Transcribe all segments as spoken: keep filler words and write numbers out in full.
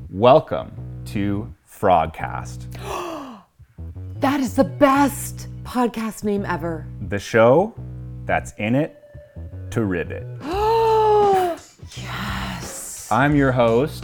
Welcome to Frogcast, That is the best podcast name ever. the show that's in it to ribbit. Yes. I'm your host,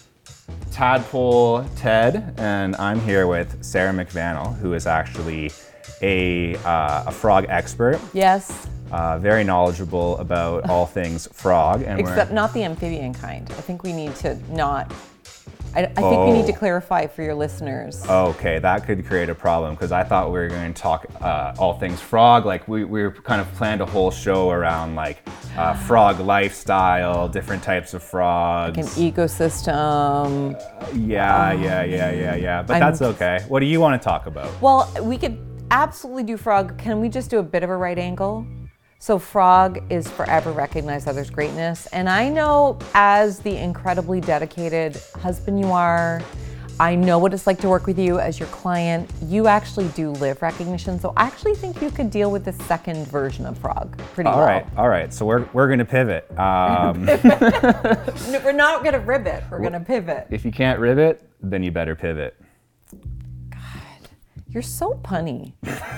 Tadpole Ted, and I'm here with Sarah McVannell, who is actually a, uh, a frog expert, Yes. uh, very knowledgeable about all things frog. And Except we're, not the amphibian kind. I think we need to not. I, I think we need to Oh. clarify for your listeners. okay, that could create a problem because I thought we were going to talk uh, all things frog. Like we, we were kind of planned a whole show around like uh, frog lifestyle, different types of frogs. Like an ecosystem. Yeah, yeah, yeah, yeah, yeah. But I'm- that's okay. What do you want to talk about? Well, we could absolutely do frog. Can we just do a bit of a right angle? So frog is forever recognize others' greatness. And I know as the incredibly dedicated husband you are, I know what it's like to work with you as your client. You actually do live recognition. So I actually think you could deal with the second version of frog pretty All well. right, all right. So we're we're gonna pivot. Um, No, we're not gonna ribbit, we're gonna pivot. if you can't ribbit, then you better pivot. You're so punny.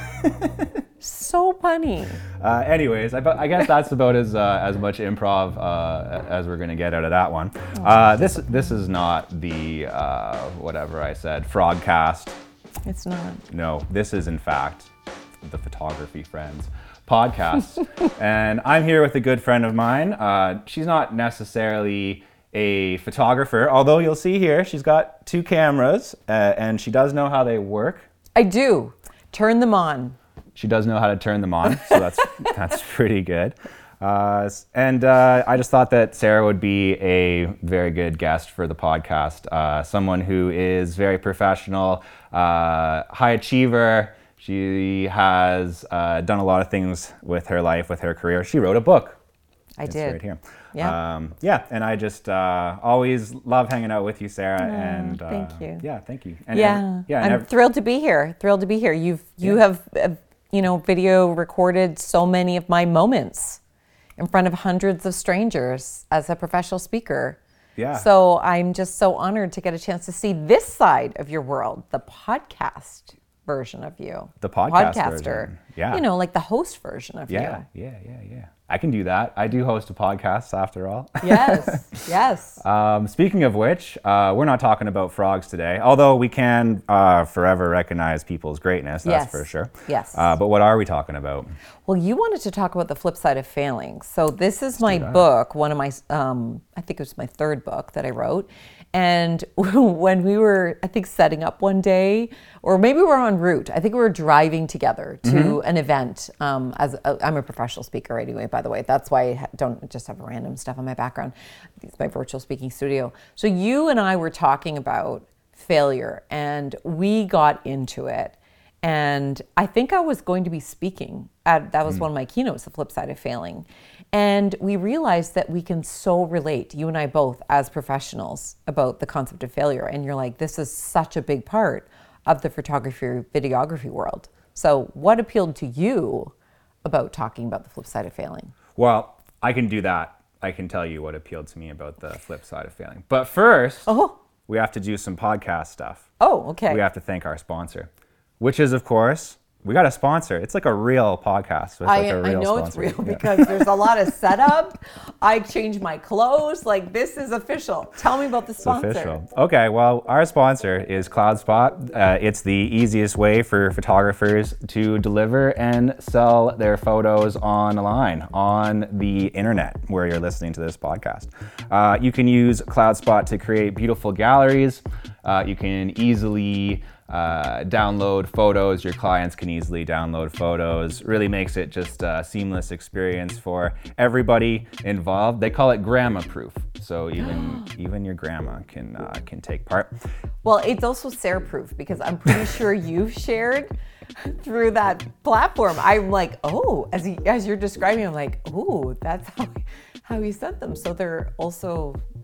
So punny. Uh, anyways, I, bu- I guess that's about as uh, as much improv uh, as we're gonna get out of that one. Uh, this this is not the uh, whatever I said Frogcast. It's not. No, this is in fact the Photography Friends podcast, and I'm here with a good friend of mine. Uh, she's not necessarily a photographer, although you'll see here she's got two cameras, uh, and she does know how they work. I do. Turn them on. She does know how to turn them on, so that's that's pretty good. Uh, and uh, I just thought that Sarah would be a very good guest for the podcast. Uh, someone who is very professional, uh, high achiever. She has uh, done a lot of things with her life, with her career. She wrote a book. I It's did. right here. Yeah. Um, yeah, and I just uh, always love hanging out with you, Sarah. and uh, thank you. Yeah, thank you. And Yeah, every- yeah. and I'm every- thrilled to be here. Thrilled to be here. You've you Yeah. have uh, you know video recorded so many of my moments in front of hundreds of strangers as a professional speaker. Yeah. So I'm just so honored to get a chance to see this side of your world, the podcast version of you. The podcast podcaster. version. Yeah. You know, like the host version of yeah, you. yeah, yeah, yeah. I can do that. I do host a podcast after all. Yes. Yes. Um, speaking of which, uh, we're not talking about frogs today, although we can uh, forever recognize people's greatness, that's Yes. for sure. Yes. Uh, but what are we talking about? Well, you wanted to talk about the flip side of failing. So this is my book, one of my, um, I think it was my third book that I wrote. And when we were, I think, setting up one day, or maybe we were en route, I think we were driving together to Mm-hmm. an event. Um, as a, I'm a professional speaker anyway, by the way. That's why I ha- don't just have random stuff on my background. It's my virtual speaking studio. So you and I were talking about failure, and we got into it. And I think I was going to be speaking at, that was one of my keynotes, The Flip Side of Failing. And we realized that we can so relate, you and I both, as professionals, about the concept of failure. And you're like, this is such a big part of the photography, videography world. So what appealed to you about talking about the flip side of failing? Well, I can do that. I can tell you what appealed to me about the flip side of failing. But first, Oh, we have to do some podcast stuff. oh, okay. We have to thank our sponsor, which is, of course, we got a sponsor. It's like a real podcast with like I, a real I know sponsor. it's real Yeah. because there's a lot of setup. I change my clothes. Like, this is official. Tell me about the It's sponsor. official. Okay, well, our sponsor is CloudSpot. Uh, it's the easiest way for photographers to deliver and sell their photos online on the internet where you're listening to this podcast. Uh, you can use CloudSpot to create beautiful galleries. Uh, you can easily uh, download photos. Your clients can easily download photos. Really makes it just a seamless experience for everybody involved. They call it grandma proof. So even even your grandma can uh, can take part. Well, it's also Sarah proof because I'm pretty sure you've shared through that platform. I'm like, oh, as he, as you're describing, I'm like, oh, that's how how he sent them. So they're also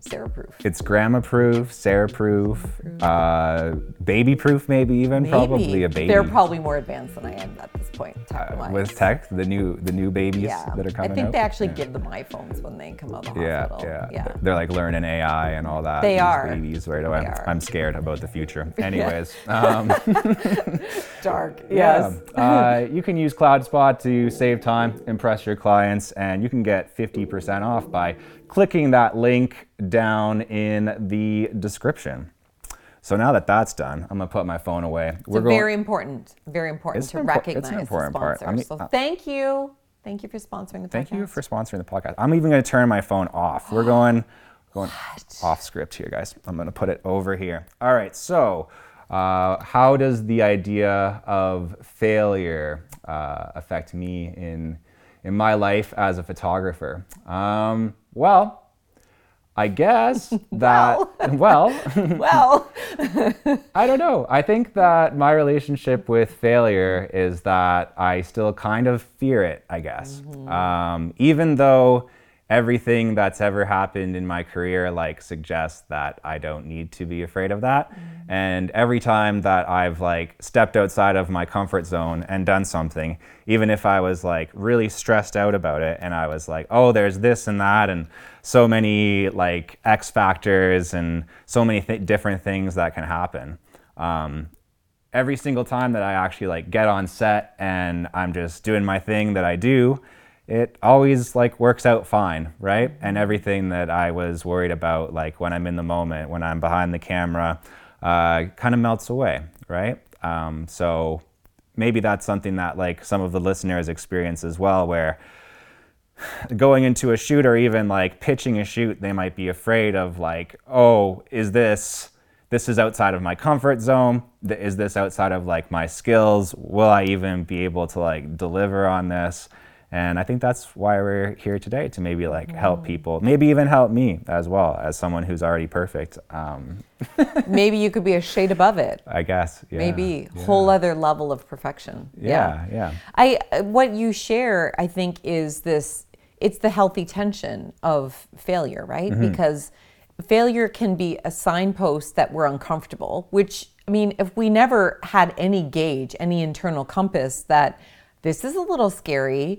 Sarah proof. It's grandma proof, Sarah proof, uh, baby proof, maybe even Maybe. probably a baby. They're probably more advanced than I am at this point. uh, with tech, the new the new babies yeah. that are coming out. I think out. they actually yeah. give them iPhones when they come out of the Yeah, hospital. yeah, yeah. They're like learning A I and all that. They these are. Babies right away. They are. I'm scared about the future. Anyways, um, Dark. yeah. Yes. uh, you can use CloudSpot to save time, impress your clients, and you can get fifty percent off by clicking that link down in the description. So now that that's done, I'm gonna put my phone away. It's We're very going, important, very important It's to an impor- it's an recognize the important part. sponsor. I mean, so uh, thank you. Thank you for sponsoring the podcast. Thank you for sponsoring the podcast. I'm even gonna turn my phone off. We're going, going off script here, guys. I'm gonna put it over here. All right, so uh, how does the idea of failure uh, affect me in, in my life as a photographer? Um, well, I guess that, well, Well, I don't know. I think that my relationship with failure is that I still kind of fear it, I guess. Mm-hmm. Um, even though everything that's ever happened in my career like suggests that I don't need to be afraid of that. Mm-hmm. And every time that I've like stepped outside of my comfort zone and done something, even if I was like really stressed out about it and I was like, oh, there's this and that and so many like X factors and so many th- different things that can happen. Um, every single time that I actually like get on set and I'm just doing my thing that I do, it always like works out fine, right? And everything that I was worried about, like when I'm in the moment, when I'm behind the camera, uh, kind of melts away, right? Um, so maybe that's something that like some of the listeners experience as well, where going into a shoot or even like pitching a shoot, they might be afraid of like, oh, is this, this is outside of my comfort zone? Is this outside of like my skills? Will I even be able to like deliver on this? And I think that's why we're here today, to maybe like help people, maybe even help me as well as someone who's already perfect. Um, maybe you could be a shade above it. I guess. Yeah, Maybe yeah. whole other level of perfection. Yeah, yeah. I what you share, I think, is this. It's the healthy tension of failure, right? Mm-hmm. Because failure can be a signpost that we're uncomfortable. Which I mean, if we never had any gauge, any internal compass that this is a little scary.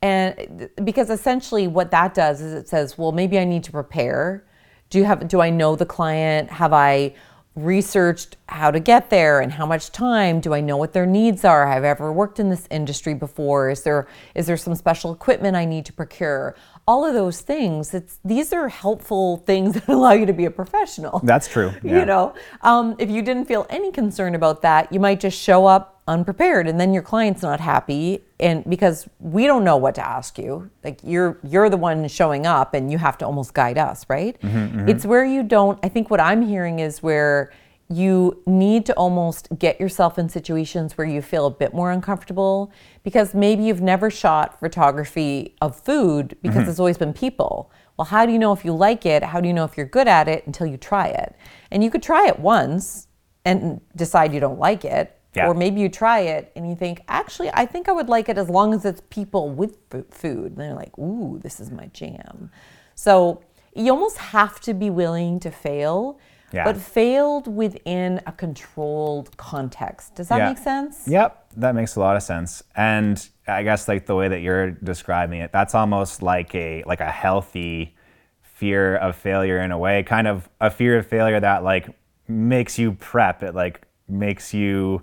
And because essentially what that does is it says, well, maybe I need to prepare. Do you have, do I know the client? Have I researched how to get there and how much time? Do I know what their needs are? Have I ever worked in this industry before? Is there, is there some special equipment I need to procure? All of those things, it's, these are helpful things that allow you to be a professional. That's true. Yeah. You know, um, if you didn't feel any concern about that, you might just show up unprepared and then your client's not happy, and because we don't know what to ask you, like you're you're the one showing up and you have to almost guide us, right? Mm-hmm, mm-hmm. It's where you don't, I think what I'm hearing is where you need to almost get yourself in situations where you feel a bit more uncomfortable, because maybe you've never shot photography of food because mm-hmm. it's always been people. Well, how do you know if you like it? How do you know if you're good at it until you try it? And you could try it once and decide you don't like it. Yeah. Or maybe you try it and you think, actually, I think I would like it as long as it's people with food. And they're like, ooh, this is my jam. So you almost have to be willing to fail, yeah. but failed within a controlled context. Does that yeah. make sense? Yep, that makes a lot of sense. And I guess like the way that you're describing it, that's almost like a like a healthy fear of failure in a way, kind of a fear of failure that like makes you prep. It like makes you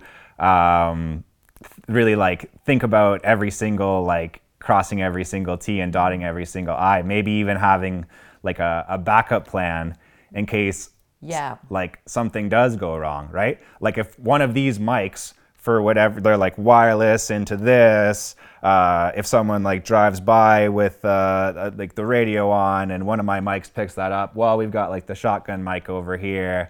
um, really like think about every single, like crossing every single T and dotting every single I, maybe even having like a, a backup plan in case yeah. like something does go wrong, right? Like if one of these mics for whatever, they're like wireless into this, uh, if someone like drives by with uh, like the radio on and one of my mics picks that up, well, we've got like the shotgun mic over here.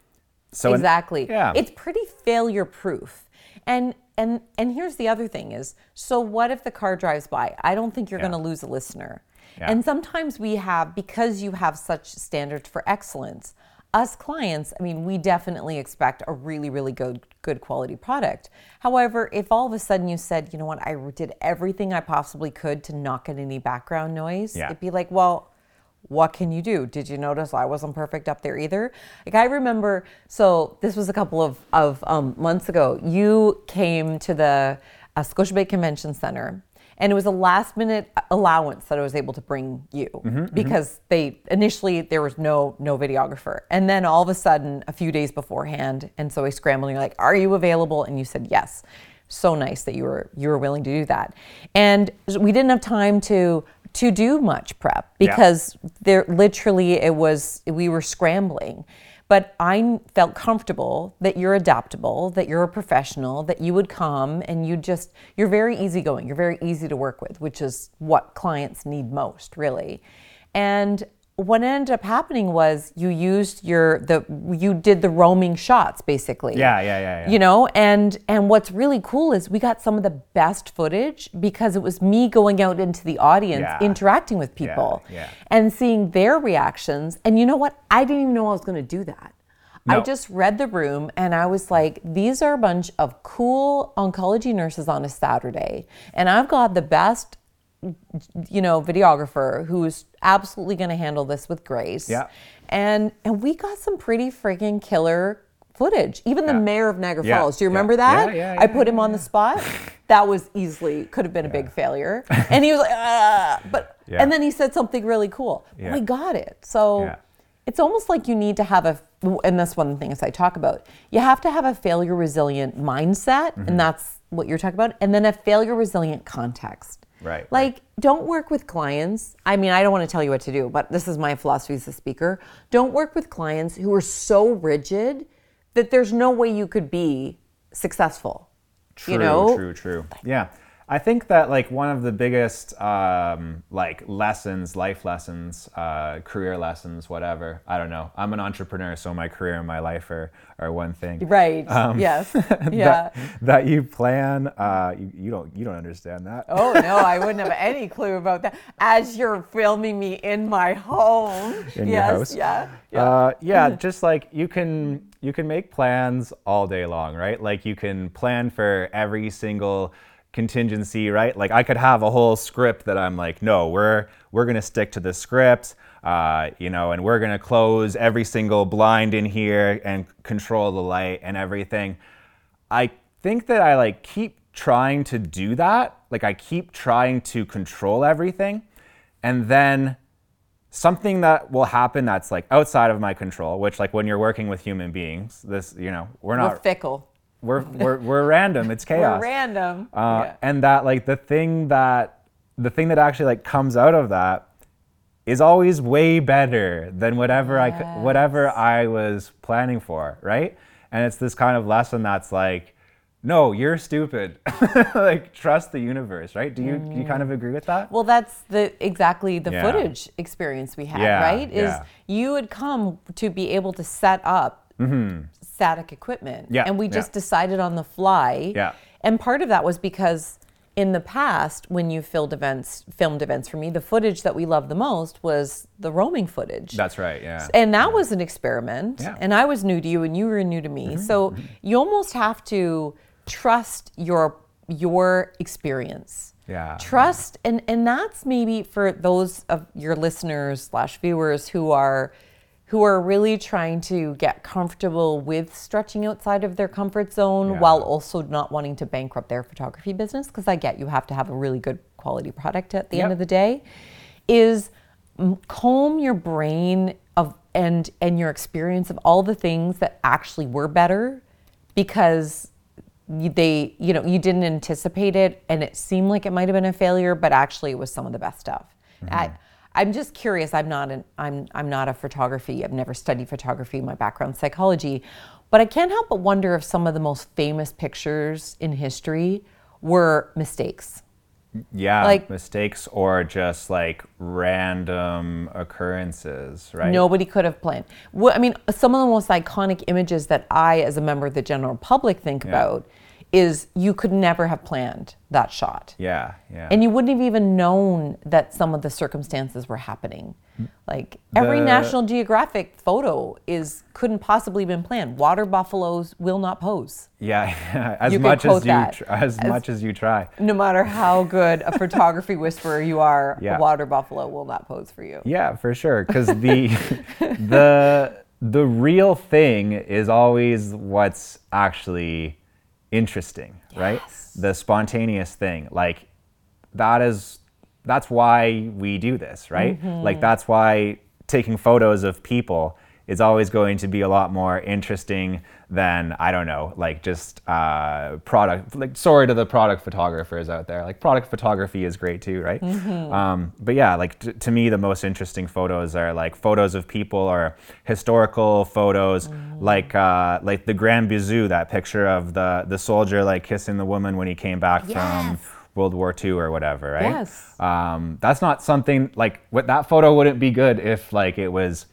So exactly. In, yeah. It's pretty failure proof. And and and here's the other thing is, so what if the car drives by? I don't think you're yeah. going to lose a listener. Yeah. And sometimes we have, because you have such standards for excellence, us clients, I mean, we definitely expect a really, really good, good quality product. However, if all of a sudden you said, you know what, I did everything I possibly could to not get any background noise, yeah. it'd be like, well, What can you do? Did you notice I wasn't perfect up there either? Like I remember, so this was a couple of, of um, months ago. You came to the uh, Scotiabank Convention Center, and it was a last minute allowance that I was able to bring you mm-hmm, because mm-hmm. they initially there was no no videographer, and then all of a sudden a few days beforehand, and so I scrambled. And you're like, "Are you available?" And you said yes. So nice that you were you were willing to do that, and we didn't have time to. to do much prep because yeah. there literally it was we were scrambling, but I felt comfortable that you're adaptable, that you're a professional, that you would come and you just you're very easygoing, you're very easy to work with, which is what clients need most, really. And what ended up happening was you used your the you did the roaming shots basically. Yeah, yeah, yeah, yeah. You know, and and what's really cool is we got some of the best footage because it was me going out into the audience, yeah. interacting with people, yeah, yeah. and seeing their reactions. And you know what? I didn't even know I was going to do that. No. I just read the room and I was like, these are a bunch of cool oncology nurses on a Saturday, and I've got the best, you know, videographer who's absolutely going to handle this with grace. Yeah. And and we got some pretty freaking killer footage. Even the yeah. mayor of Niagara yeah. Falls. Do you remember yeah. that? Yeah, yeah, yeah, I put him yeah, on yeah. the spot. That was easily, could have been a yeah. big failure. And he was like, ah, but, yeah. and then he said something really cool. Yeah. We got it. So yeah. it's almost like you need to have a, and that's one of the things I talk about. You have to have a failure resilient mindset. Mm-hmm. And that's what you're talking about. And then a failure resilient context. Right. Like, right. don't work with clients. I mean, I don't want to tell you what to do, but this is my philosophy as a speaker. Don't work with clients who are so rigid that there's no way you could be successful. True, you know? true, true. Yeah. I think that like one of the biggest um, like lessons, life lessons, uh, career lessons, whatever. I don't know. I'm an entrepreneur, so my career and my life are, are one thing. Right. Um, yes. Yeah. that, that you plan. Uh, you, you don't. You don't understand that. Oh no, I wouldn't have any clue about that. As you're filming me in my home. In yes, your house. Yeah. Yeah. Uh, yeah. Just like you can. You can make plans all day long, right? Like you can plan for every single contingency, right? Like I could have a whole script that I'm like, no, we're we're gonna stick to the script, uh, you know, and we're gonna close every single blind in here and control the light and everything. I think that I like keep trying to do that. Like I keep trying to control everything, and then something that will happen that's like outside of my control, which like when you're working with human beings, this, you know, we're not we're fickle. We're, we're we're random. It's chaos. We're random. Uh, yeah. And that like the thing that the thing that actually like comes out of that is always way better than whatever yes. I could, whatever I was planning for, right? And it's this kind of lesson that's like, no, you're stupid. Like trust the universe, right? Do you mm. do you kind of agree with that? Well, that's the exactly the yeah. footage experience we had, yeah, right? Is yeah. you would come to be able to set up mm-hmm. static equipment. Yeah, and we just yeah. decided on the fly. Yeah. And part of that was because in the past, when you filmed events, filmed events for me, the footage that we loved the most was the roaming footage. That's right, yeah. And that yeah. was an experiment. Yeah. And I was new to you and you were new to me. Mm-hmm. So mm-hmm. you almost have to trust your your experience. Yeah. Trust, yeah. and and that's maybe for those of your listeners slash viewers who are who are really trying to get comfortable with stretching outside of their comfort zone yeah. while also not wanting to bankrupt their photography business, because I get you have to have a really good quality product at the yep. end of the day, is calm your brain of and and your experience of all the things that actually were better, because they, you know, you didn't anticipate it and it seemed like it might have been a failure, but actually it was some of the best stuff. Mm-hmm. I, I'm just curious. I'm not an I'm I'm not a photography. I've never studied photography. My background's psychology, but I can't help but wonder if some of the most famous pictures in history were mistakes. Yeah, like mistakes or just like random occurrences, right? Nobody could have planned. Well, I mean, some of the most iconic images that I, as a member of the general public, think yeah. about is you could never have planned that shot. Yeah, yeah. And you wouldn't have even known that some of the circumstances were happening. Like every The- National Geographic photo is couldn't possibly been planned. Water buffaloes will not pose. Yeah, as You could much as quote you that tr- as, as- much as you try. No matter how good a photography whisperer you are, Yeah. a water buffalo will not pose for you. Yeah, for sure. Because the the the real thing is always what's actually interesting, right? Yes. The spontaneous thing, like that is that's why we do this, right? Mm-hmm. Like that's why taking photos of people is always going to be a lot more interesting than, I don't know, like just uh, product, like sorry to the product photographers out there, like product photography is great too, right? Mm-hmm. Um, but yeah, like t- to me, the most interesting photos are like photos of people or historical photos, Mm-hmm. like uh, like the Grand Bizou, that picture of the, the soldier like kissing the woman when he came back Yes. from World War Two or whatever, right? Yes. Um, that's not something like what that photo wouldn't be good if like it was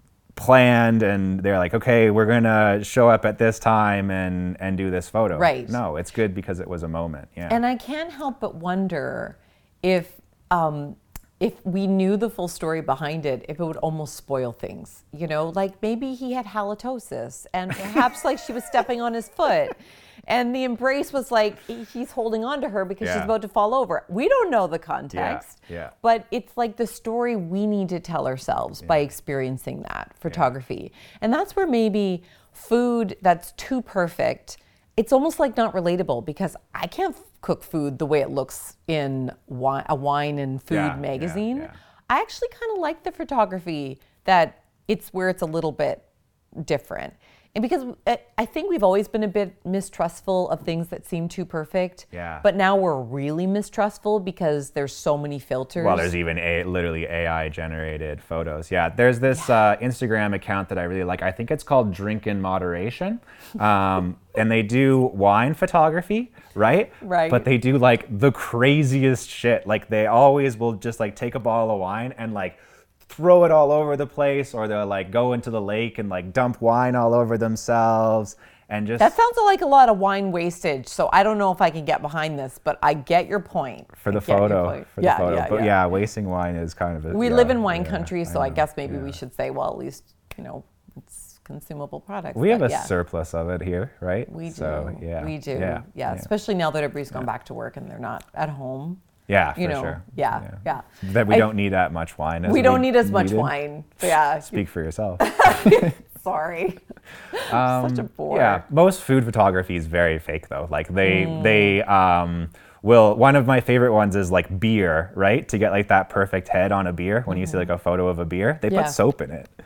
planned and they're like, okay, we're gonna show up at this time and and do this photo. Right. No, it's good because it was a moment. Yeah. And I can't help but wonder if um, if we knew the full story behind it, if it would almost spoil things. You know, like maybe he had halitosis, and perhaps like she was stepping on his foot, and the embrace was like he- he's holding on to her because she's Yeah. about to fall over. We don't know the context. yeah. But it's like the story we need to tell ourselves by experiencing that photography. And that's where maybe food that's too perfect, it's almost like not relatable because I can't f- cook food the way it looks in wi- a wine and food Yeah, yeah, magazine. yeah. I actually kind of like the photography that it's where it's a little bit different. And because I- I think we've always been a bit mistrustful of things that seem too perfect. Yeah. But now we're really mistrustful because there's so many filters. Well, there's even a literally A I generated photos. Yeah, there's this uh, Instagram account that I really like. I think it's called Drink in Moderation, um, and they do wine photography, right? Right. But they do like the craziest shit. Like they always will just like take a bottle of wine and like throw it all over the place, or they'll like go into the lake and like dump wine all over themselves and just That sounds like a lot of wine wastage. So I don't know if I can get behind this, but I get your point. for I the get your photo. point. For yeah, the photo. yeah, But yeah. yeah, wasting wine is kind of a, We yeah, live in wine yeah, country, so I, know, guess maybe yeah. we should say, well, at least, you know, it's consumable products. We have but a yeah. surplus of it here, right? We do. So, yeah. We do. Yeah. Yeah. Especially now that everybody's gone back to work and they're not at home. Yeah, for You know, sure. yeah, yeah. That we I- don't need that much wine. As We don't need as much needed. wine. Yeah. Speak for yourself. Sorry. Such a bore. Yeah, most food photography is very fake though. Like they Mm. they um will one of my favorite ones is like beer, right? To get like that perfect head on a beer when you see like a photo of a beer, they Mm-hmm. Yeah. put soap in it.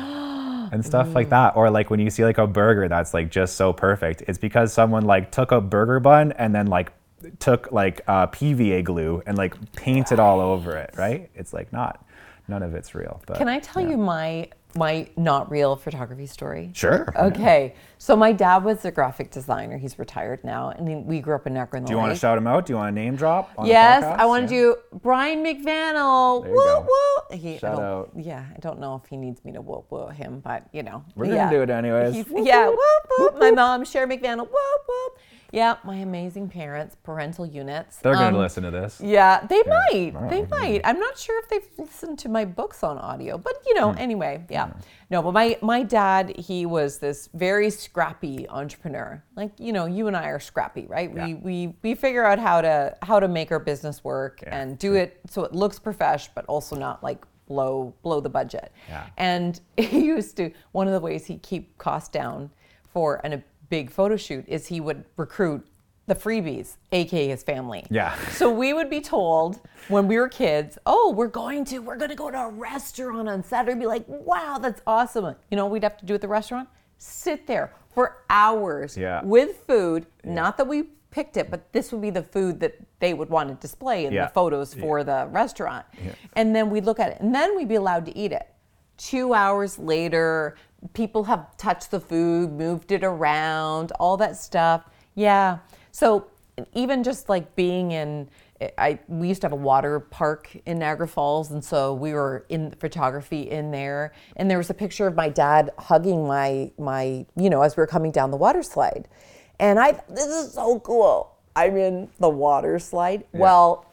And stuff like that. Or like when you see like a burger that's like just so perfect, it's because someone like took a burger bun and then like took like uh, P V A glue and like painted all over it, right? It's like not, none of it's real. But Can I tell you my my not real photography story? Sure. Okay. So my dad was a graphic designer. He's retired now, and he, we grew up in Niagara in the Do you want to Lake. shout him out? Do you want to name drop? On the Yes, podcast? I want to Yeah. do Brian McVannell. There you Woo go. woo. He, I Shout don't- out. Yeah, I don't know if he needs me to woo woo him, but you know. We're gonna yeah. do it anyways. He's- Whoop, yeah, whoop. whoop whoop. My mom, Sherry McVannell. Whoop whoop. Yeah, my amazing parents, parental units. They're going Um, to listen to this. Yeah, they might. Oh, They yeah. might. I'm not sure if they've listened to my books on audio, but you know, anyway, yeah. No, but my my dad, he was this very scrappy entrepreneur. Like, you know, you and I are scrappy, right? Yeah. We we we figure out how to how to make our business work Yeah, and do it so it looks profesh, but also not like blow blow the budget. Yeah. And he used to one of the ways he keep costs down for an, a big photo shoot is he would recruit the freebies, aka his family. Yeah. So we would be told when we were kids, oh, we're going to, we're going to go to a restaurant on Saturday. Be like, wow, that's awesome. You know what we'd have to do at the restaurant? Sit there for hours Yeah. with food. Not that we picked it, but this would be the food that they would want to display in Yeah. the photos for the restaurant. And then we'd look at it, and then we'd be allowed to eat it. Two hours later, people have touched the food, moved it around, all that stuff. Yeah. So even just like being in, I we used to have a water park in Niagara Falls, and so we were in photography in there, and there was a picture of my dad hugging my my you know as we were coming down the water slide, and I this is so cool. I'm in the water slide. Well,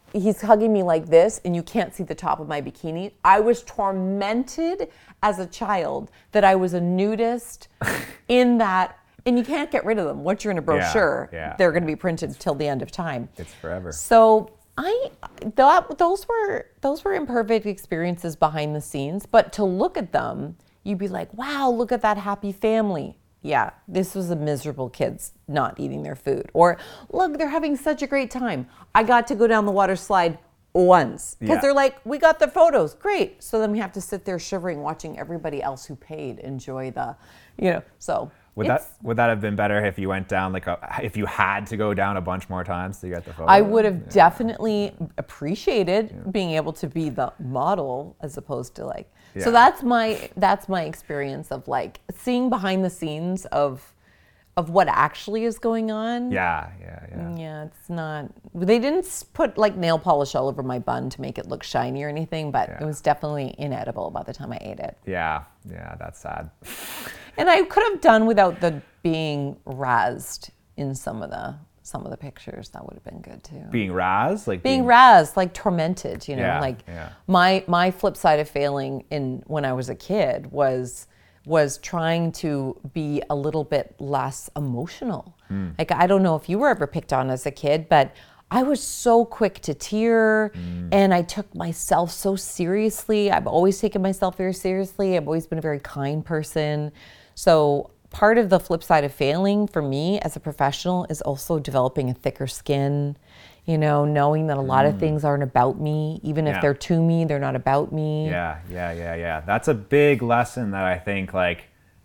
he's hugging me like this and you can't see the top of my bikini. I was tormented as a child that I was a nudist in that, and you can't get rid of them. Once you're in a brochure, yeah, they're going to be printed till the end of time. It's forever. So I that those were those were imperfect experiences behind the scenes, but to look at them, you'd be like, wow, look at that happy family. Yeah, this was a miserable kids not eating their food. Or look, they're having such a great time. I got to go down the water slide once because Yeah. they're like, we got the photos, great. So then we have to sit there shivering, watching everybody else who paid enjoy the, you know. So Would it's- that would that have been better if you went down like a if you had to go down a bunch more times to get the photo? I would have definitely appreciated being able to be the model as opposed to like. So Yeah. that's my that's my experience of like seeing behind the scenes of of what actually is going on. Yeah, yeah, yeah. Yeah, it's not. They didn't s- put like nail polish all over my bun to make it look shiny or anything, but Yeah. it was definitely inedible by the time I ate it. Yeah, yeah, that's sad. And I could have done without the being razzed in some of the some of the pictures. That would have been good too. Being Raz, like Being razzed, like tormented, you know, Yeah, like yeah. my my flip side of failing in when I was a kid was was trying to be a little bit less emotional. Hmm. Like I don't know if you were ever picked on as a kid, but I was so quick to tear Hmm. and I took myself so seriously. I've always taken myself very seriously. I've always been a very kind person. So part of the flip side of failing for me as a professional is also developing a thicker skin, you know, knowing that a lot of things aren't about me. Even if Yeah. they're to me, they're not about me. Yeah, yeah, yeah, yeah. That's a big lesson that I think like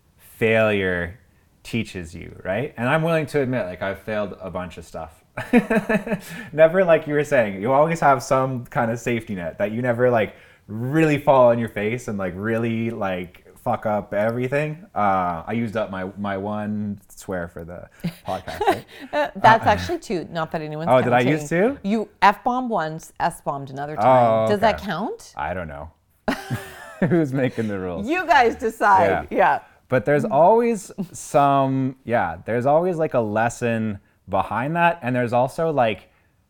failure teaches you, right? And I'm willing to admit, like I've failed a bunch of stuff. Never, like you were saying, you always have some kind of safety net that you never like really fall on your face and like really like fuck up everything. Uh, I used up my my one swear for the podcast. Right? Uh, that's actually two. Not that anyone's Oh, did I counting. use two? You F-bombed once, S-bombed another time. Oh, Does that okay. count? I don't know. Who's making the rules? You guys decide. Yeah. Yeah. But there's always some, yeah, there's always like a lesson behind that. And there's also like,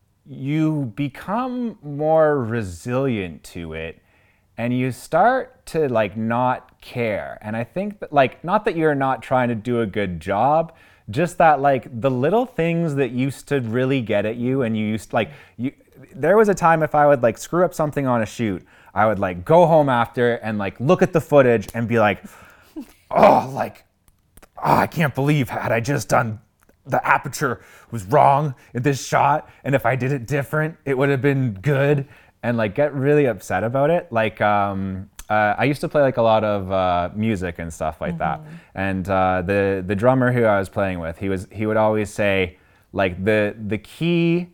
you become more resilient to it and you start to like not care. And I think that like, not that you're not trying to do a good job, just that like the little things that used to really get at you and you used like, you, there was a time if I would like screw up something on a shoot, I would like go home after and like look at the footage and be like, oh, like, oh, I can't believe had I just done, the aperture was wrong in this shot. And if I did it different, it would have been good. And like get really upset about it. Like, um, uh, I used to play like a lot of uh, music and stuff like that. And uh, the the drummer who I was playing with, he was he would always say, like the the key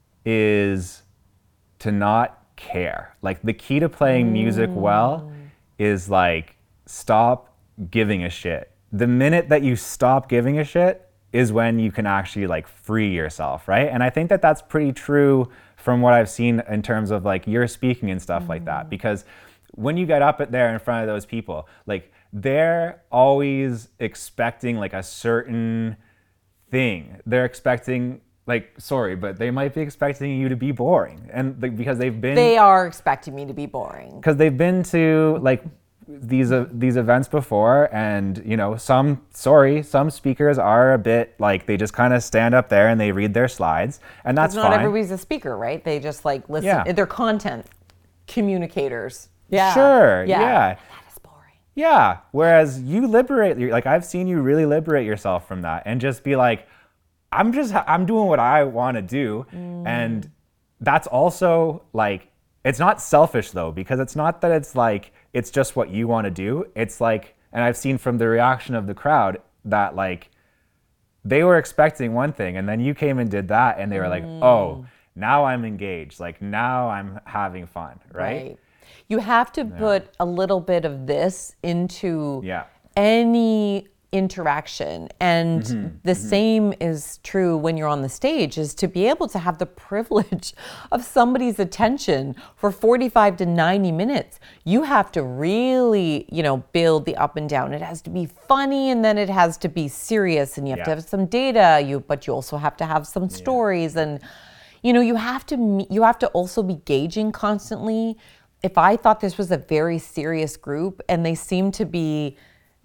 is to not care. Like the key to playing music well is like stop giving a shit. The minute that you stop giving a shit is when you can actually like free yourself, right? And I think that that's pretty true from what I've seen in terms of like your speaking and stuff like that. Because when you get up at there in front of those people, like they're always expecting like a certain thing. They're expecting like, sorry, but they might be expecting you to be boring. And like, because they've been They are expecting me to be boring. because they've been to like these uh, these events before, and you know some sorry some speakers are a bit like they just kind of stand up there and they read their slides, and that's Not fine. everybody's a speaker, right? They just like listen. Yeah. They're content communicators. Yeah. Sure, Yeah. yeah. That is boring. Yeah. Whereas you liberate, like I've seen you really liberate yourself from that and just be like, I'm just, I'm doing what I want to do. Mm. And that's also like, it's not selfish though, because it's not that it's like, it's just what you want to do. It's like, and I've seen from the reaction of the crowd that like, they were expecting one thing and then you came and did that and they were like, Mm. oh, now I'm engaged. Like now I'm having fun, right? You have to put a little bit of this into Yeah. any interaction. And Mm-hmm. the same is true when you're on the stage, is to be able to have the privilege of somebody's attention for forty-five to ninety minutes. You have to really, you know, build the up and down. It has to be funny and then it has to be serious and you have to Yeah. have some data, you but you also have to have some stories, and you know, you have to me- you have to also be gauging constantly. If I thought this was a very serious group and they seem to be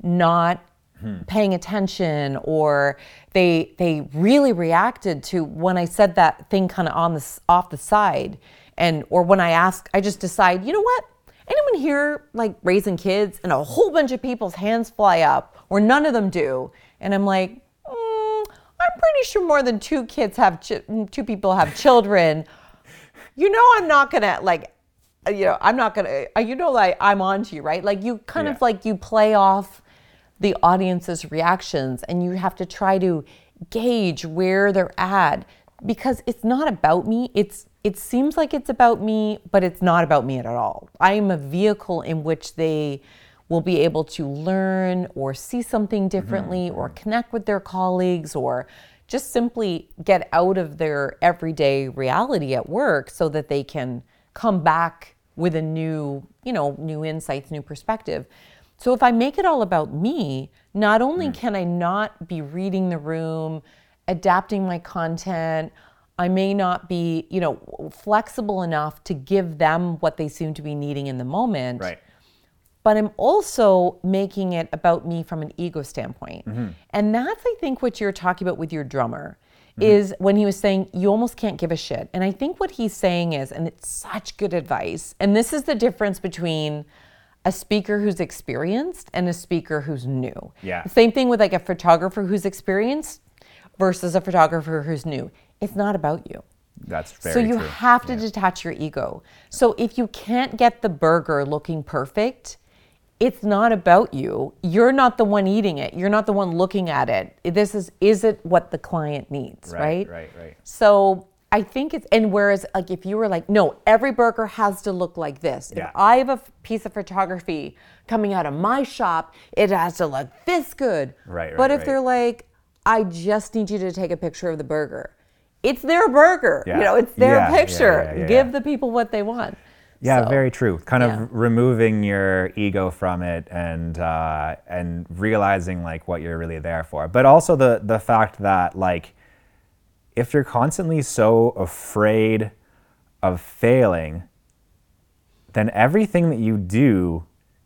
not hmm. paying attention, or they they really reacted to when I said that thing kind of on the off the side, and or when I ask, I just decide, you know what? Anyone here like raising kids? And a whole bunch of people's hands fly up, or none of them do, and I'm like, mm, I'm pretty sure more than two kids have ch- two people have children. You know, I'm not gonna like. You know, I'm not gonna, you know, like I'm on to you, right? Like you kind yeah. of like you play off the audience's reactions, and you have to try to gauge where they're at, because it's not about me. It's, it seems like it's about me, but it's not about me at all. I am a vehicle in which they will be able to learn or see something differently, mm-hmm. or connect with their colleagues, or just simply get out of their everyday reality at work so that they can come back with a new, you know, new insights, new perspective. So if I make it all about me, not only mm. can I not be reading the room, adapting my content, I may not be, you know, flexible enough to give them what they seem to be needing in the moment. Right. But I'm also making it about me from an ego standpoint. Mm-hmm. And that's, I think, what you're talking about with your drummer. Mm-hmm. Is when he was saying, you almost can't give a shit. And I think what he's saying is, and it's such good advice, and this is the difference between a speaker who's experienced and a speaker who's new. Yeah. Same thing with like a photographer who's experienced versus a photographer who's new. It's not about you. That's very So you true. have to yeah. detach your ego. So if you can't get the burger looking perfect, it's not about you. You're not the one eating it. You're not the one looking at it. This is, is it what the client needs, right? Right, right, right. So I think it's, and whereas like if you were like, no, every burger has to look like this. Yeah. If I have a f- piece of photography coming out of my shop, it has to look this good. Right, right, But if right. they're like, I just need you to take a picture of the burger. It's their burger. Yeah. You know, it's their Yeah, yeah, picture. yeah, yeah, yeah. Give the people what they want. Yeah, So, very true. Kind of yeah. removing your ego from it, and uh, and realizing like what you're really there for. But also the the fact that like if you're constantly so afraid of failing, then everything that you do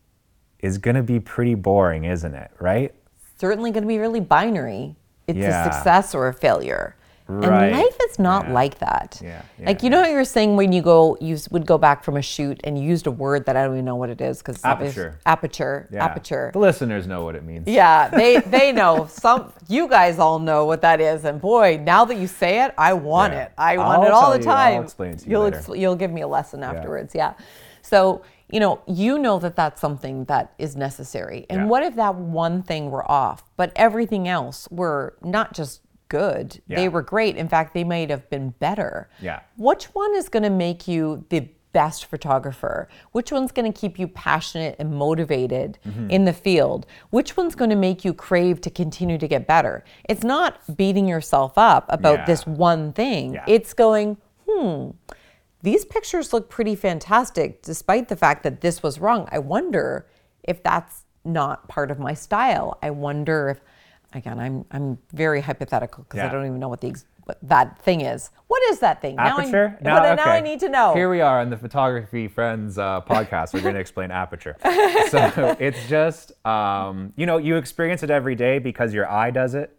is going to be pretty boring, isn't it? Right? Certainly going to be really binary. It's Yeah. a success or a failure. Right. And life is not Yeah. like that. Yeah, yeah, like, you know how you were saying when you go, you s- would go back from a shoot and you used a word that I don't even know what it is. Cause Aperture. Aperture. Yeah. Aperture. The listeners know what it means. Yeah, they they know. Some you guys all know what that is, and boy, now that you say it, I want Yeah. it. I want I'll it all tell the you, I'll time. explain it to you You'll later. ex- you'll give me a lesson afterwards. Yeah. So you know you know that that's something that is necessary. And Yeah. what if that one thing were off, but everything else were not just good? Yeah. They were great. In fact, they might have been better. Yeah. Which one is going to make you the best photographer? Which one's going to keep you passionate and motivated mm-hmm. in the field? Which one's going to make you crave to continue to get better? It's not beating yourself up about Yeah. this one thing. Yeah. It's going, hmm, these pictures look pretty fantastic despite the fact that this was wrong. I wonder if that's not part of my style. I wonder if, again, I'm I'm very hypothetical because Yeah. I don't even know what the ex- what that thing is. What is that thing? Aperture? Now, I, No, now I okay. need to know. Here we are on the Photography Friends uh, podcast. We're going to explain aperture. So it's just, um, you know, you experience it every day because your eye does it.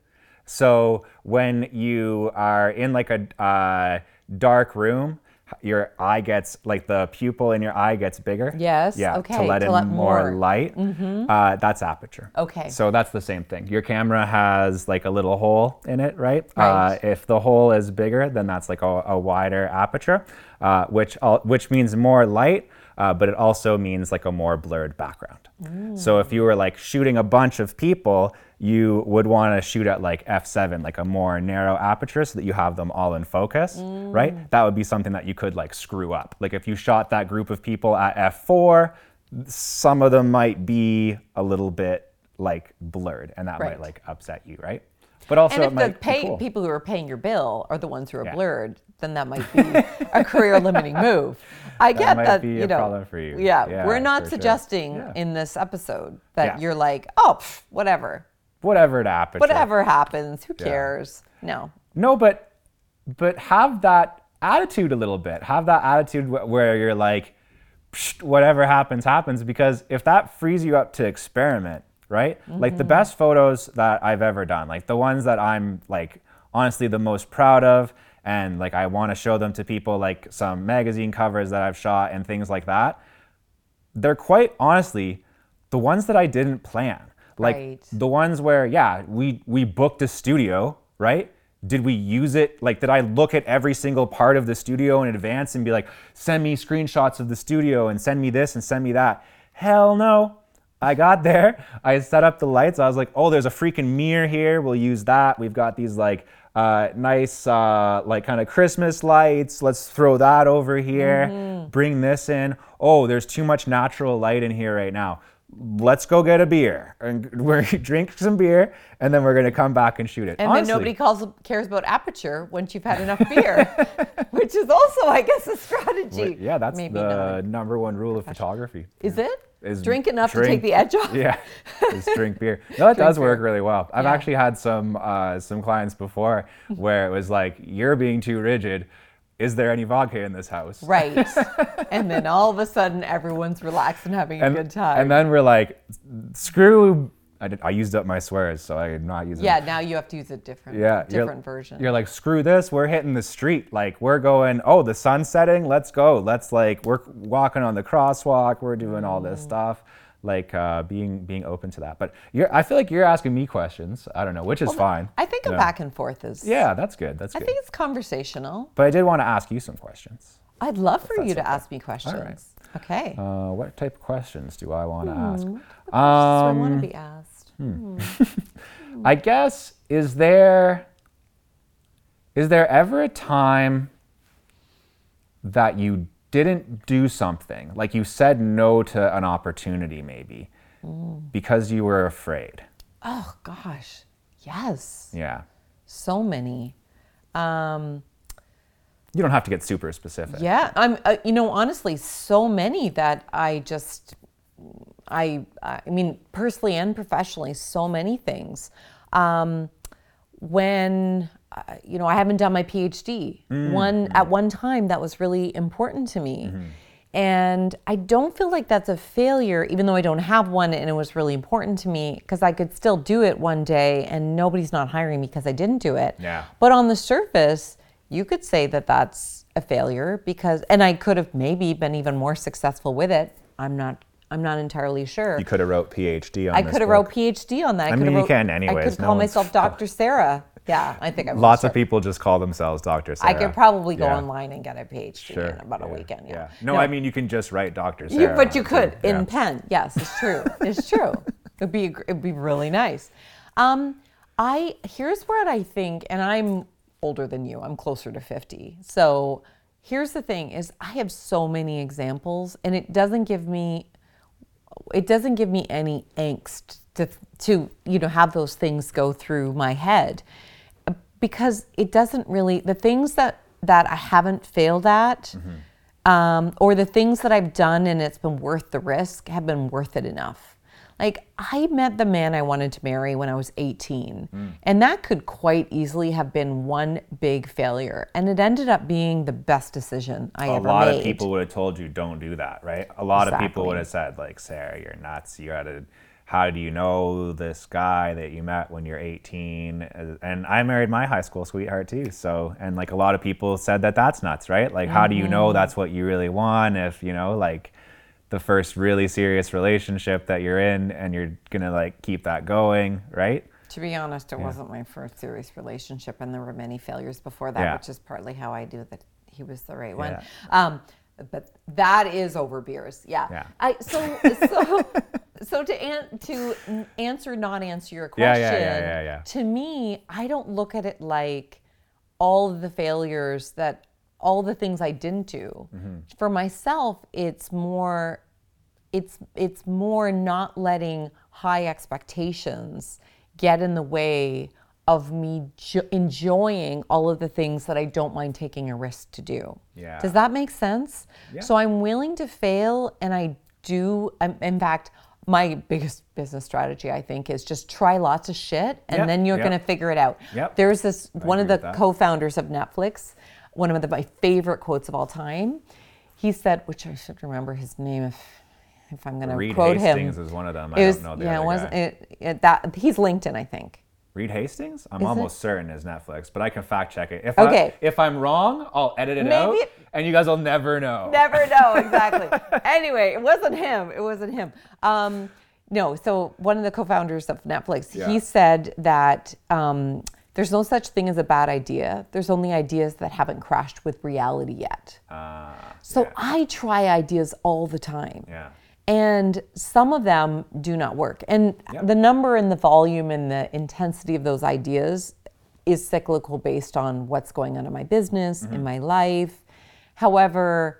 So when you are in like a uh, dark room, your eye gets, like the pupil in your eye gets bigger. Yes, Yeah, okay, to let to in let more, more. light. Mm-hmm. Uh, that's aperture. Okay. So that's the same thing. Your camera has like a little hole in it, right? Right. Uh, if the hole is bigger, then that's like a, a wider aperture, uh, which al- which means more light, uh, but it also means like a more blurred background. Mm. So if you were like shooting a bunch of people, you would want to shoot at like f seven, like a more narrow aperture, so that you have them all in focus, Mm. right? That would be something that you could like screw up. Like if you shot that group of people at f four, some of them might be a little bit like blurred, and that Right. might like upset you, right? But also and it if the might pay, be cool. people who are paying your bill are the ones who are Yeah. blurred, then that might be a career limiting move. I get might that, be you a know. problem for you. Yeah, Yeah, we're not for sure. suggesting Yeah. in this episode that Yeah. you're like, oh, pff, whatever, Whatever the aperture. whatever happens, who Yeah. cares? No. No, but but have that attitude a little bit. Have that attitude wh- where you're like, Psh, whatever happens, happens. Because if that frees you up to experiment, right? Mm-hmm. Like the best photos that I've ever done, like the ones that I'm like honestly the most proud of, and like I want to show them to people, like some magazine covers that I've shot and things like that, they're quite honestly the ones that I didn't plan. Like right. the ones where, yeah, we we booked a studio, right? Did we use it? Like, did I look at every single part of the studio in advance and be like, send me screenshots of the studio and send me this and send me that? Hell no. I got there. I set up the lights. I was like, oh, there's a freaking mirror here. We'll use that. We've got these like uh, nice, uh, like kind of Christmas lights. Let's throw that over here. Mm-hmm. Bring this in. Oh, there's too much natural light in here right now. Let's go get a beer and we're drink some beer, and then we're going to come back and shoot it. And Honestly. then nobody calls cares about aperture once you've had enough beer, which is also, I guess, a strategy. Yeah, that's Maybe the not. number one rule of photography. Is yeah. it? Is drink enough drink, to take the edge off? Yeah, is drink beer. No, it does beer. work really well. I've Yeah. actually had some uh, some clients before where it was like, you're being too rigid. Is there any vodka in this house? Right. And then all of a sudden, everyone's relaxed and having a and, good time. And then we're like, screw. I, did, I used up my swears, so I did not use it. Yeah, now you have to use a different, yeah, different you're, version. You're like, screw this. We're hitting the street. Like, we're going, oh, the sun's setting. Let's go. Let's like, we're walking on the crosswalk. We're doing all this stuff. Like uh, being being open to that. But you're, I feel like you're asking me questions. I don't know, which is well, fine. I think a yeah. back and forth is... Yeah, that's good. That's I good. think it's conversational. But I did want to ask you some questions. I'd love for you to okay. ask me questions. All right. Okay. Uh, what type of questions do I want to Hmm. ask? What questions Um, do I want to be asked? Hmm. I guess, is there is there ever a time that you didn't do something, like you said no to an opportunity maybe, mm. because you were afraid? Oh gosh, yes. Yeah. So many. Um, you don't have to get super specific. Yeah, I'm. Uh, you know, honestly, so many that I just, I, I mean, personally and professionally, so many things. Um, when, uh, you know, I haven't done my PhD. Mm-hmm. One at one time that was really important to me. Mm-hmm. And I don't feel like that's a failure, even though I don't have one and it was really important to me, because I could still do it one day and nobody's not hiring me because I didn't do it. Yeah. But on the surface, you could say that that's a failure because, and I could have maybe been even more successful with it. I'm not, I'm not entirely sure. You could have wrote PhD on I this could have book. wrote PhD on that. I, I could mean, have you wrote, can anyways. I could No call one's- myself Doctor Sarah. Yeah, I think I'm Lots of people just call themselves Doctor Sarah. I could probably go Yeah. online and get a PhD Sure. in about a yeah. weekend. Yeah. yeah. No, I mean, you can just write Doctor Sarah. You, but you on it, could too. in Yeah. pen. Yes, it's true. It's true. It'd be it'd be really nice. Um, I here's what I think, and I'm older than you. I'm closer to fifty. So here's the thing: is I have so many examples, and it doesn't give me it doesn't give me any angst to to you know have those things go through my head. Because it doesn't really, the things that, that I haven't failed at, mm-hmm. um, or the things that I've done and it's been worth the risk have been worth it enough. Like I met the man I wanted to marry when I was eighteen, mm. and that could quite easily have been one big failure. And it ended up being the best decision I a ever made. lot of people would have told you don't do that, right? A lot Exactly. of people would have said like, Sarah, you're nuts. You had to, how do you know this guy that you met when you're eighteen? And I married my high school sweetheart too. So, and like a lot of people said that that's nuts, right? Like, mm-hmm. how do you know that's what you really want if, you know, like the first really serious relationship that you're in and you're gonna like keep that going, right? To be honest, it Yeah. wasn't my first serious relationship, and there were many failures before that, Yeah. which is partly how I knew that he was the right one. Yeah. Um, but that is over beers, yeah. Yeah. I so so so to an, to answer not answer your Yeah, question. yeah, yeah, yeah, yeah. To me, I don't look at it like all of the failures that all the things I didn't do. Mm-hmm. For myself, it's more. It's it's more not letting high expectations get in the way of me jo- enjoying all of the things that I don't mind taking a risk to do. Yeah. Does that make sense? Yeah. So I'm willing to fail, and I do. Um, in fact, my biggest business strategy, I think, is just try lots of shit, and Yep, then you're yep. going to figure it out. Yep. There's this I one of agree the with that. co-founders of Netflix. one of the, my favorite quotes of all time. He said, which I should remember his name if if I'm going to Reed quote Hastings him. is one of them. I It was, don't know the yeah, other it wasn't guy. it, it, that he's LinkedIn, I think. Reed Hastings? I'm Is almost it? certain is Netflix, but I can fact check it. If Okay. I, if I'm wrong, I'll edit it Maybe out, it- and you guys will never know. Never know, exactly. Anyway, it wasn't him. It wasn't him. Um, no, so one of the co-founders of Netflix, Yeah. he said that um, there's no such thing as a bad idea. There's only ideas that haven't crashed with reality yet. Uh, So yeah. I try ideas all the time. Yeah. And some of them do not work. And Yep. the number and the volume and the intensity of those ideas is cyclical based on what's going on in my business, Mm-hmm. in my life. However,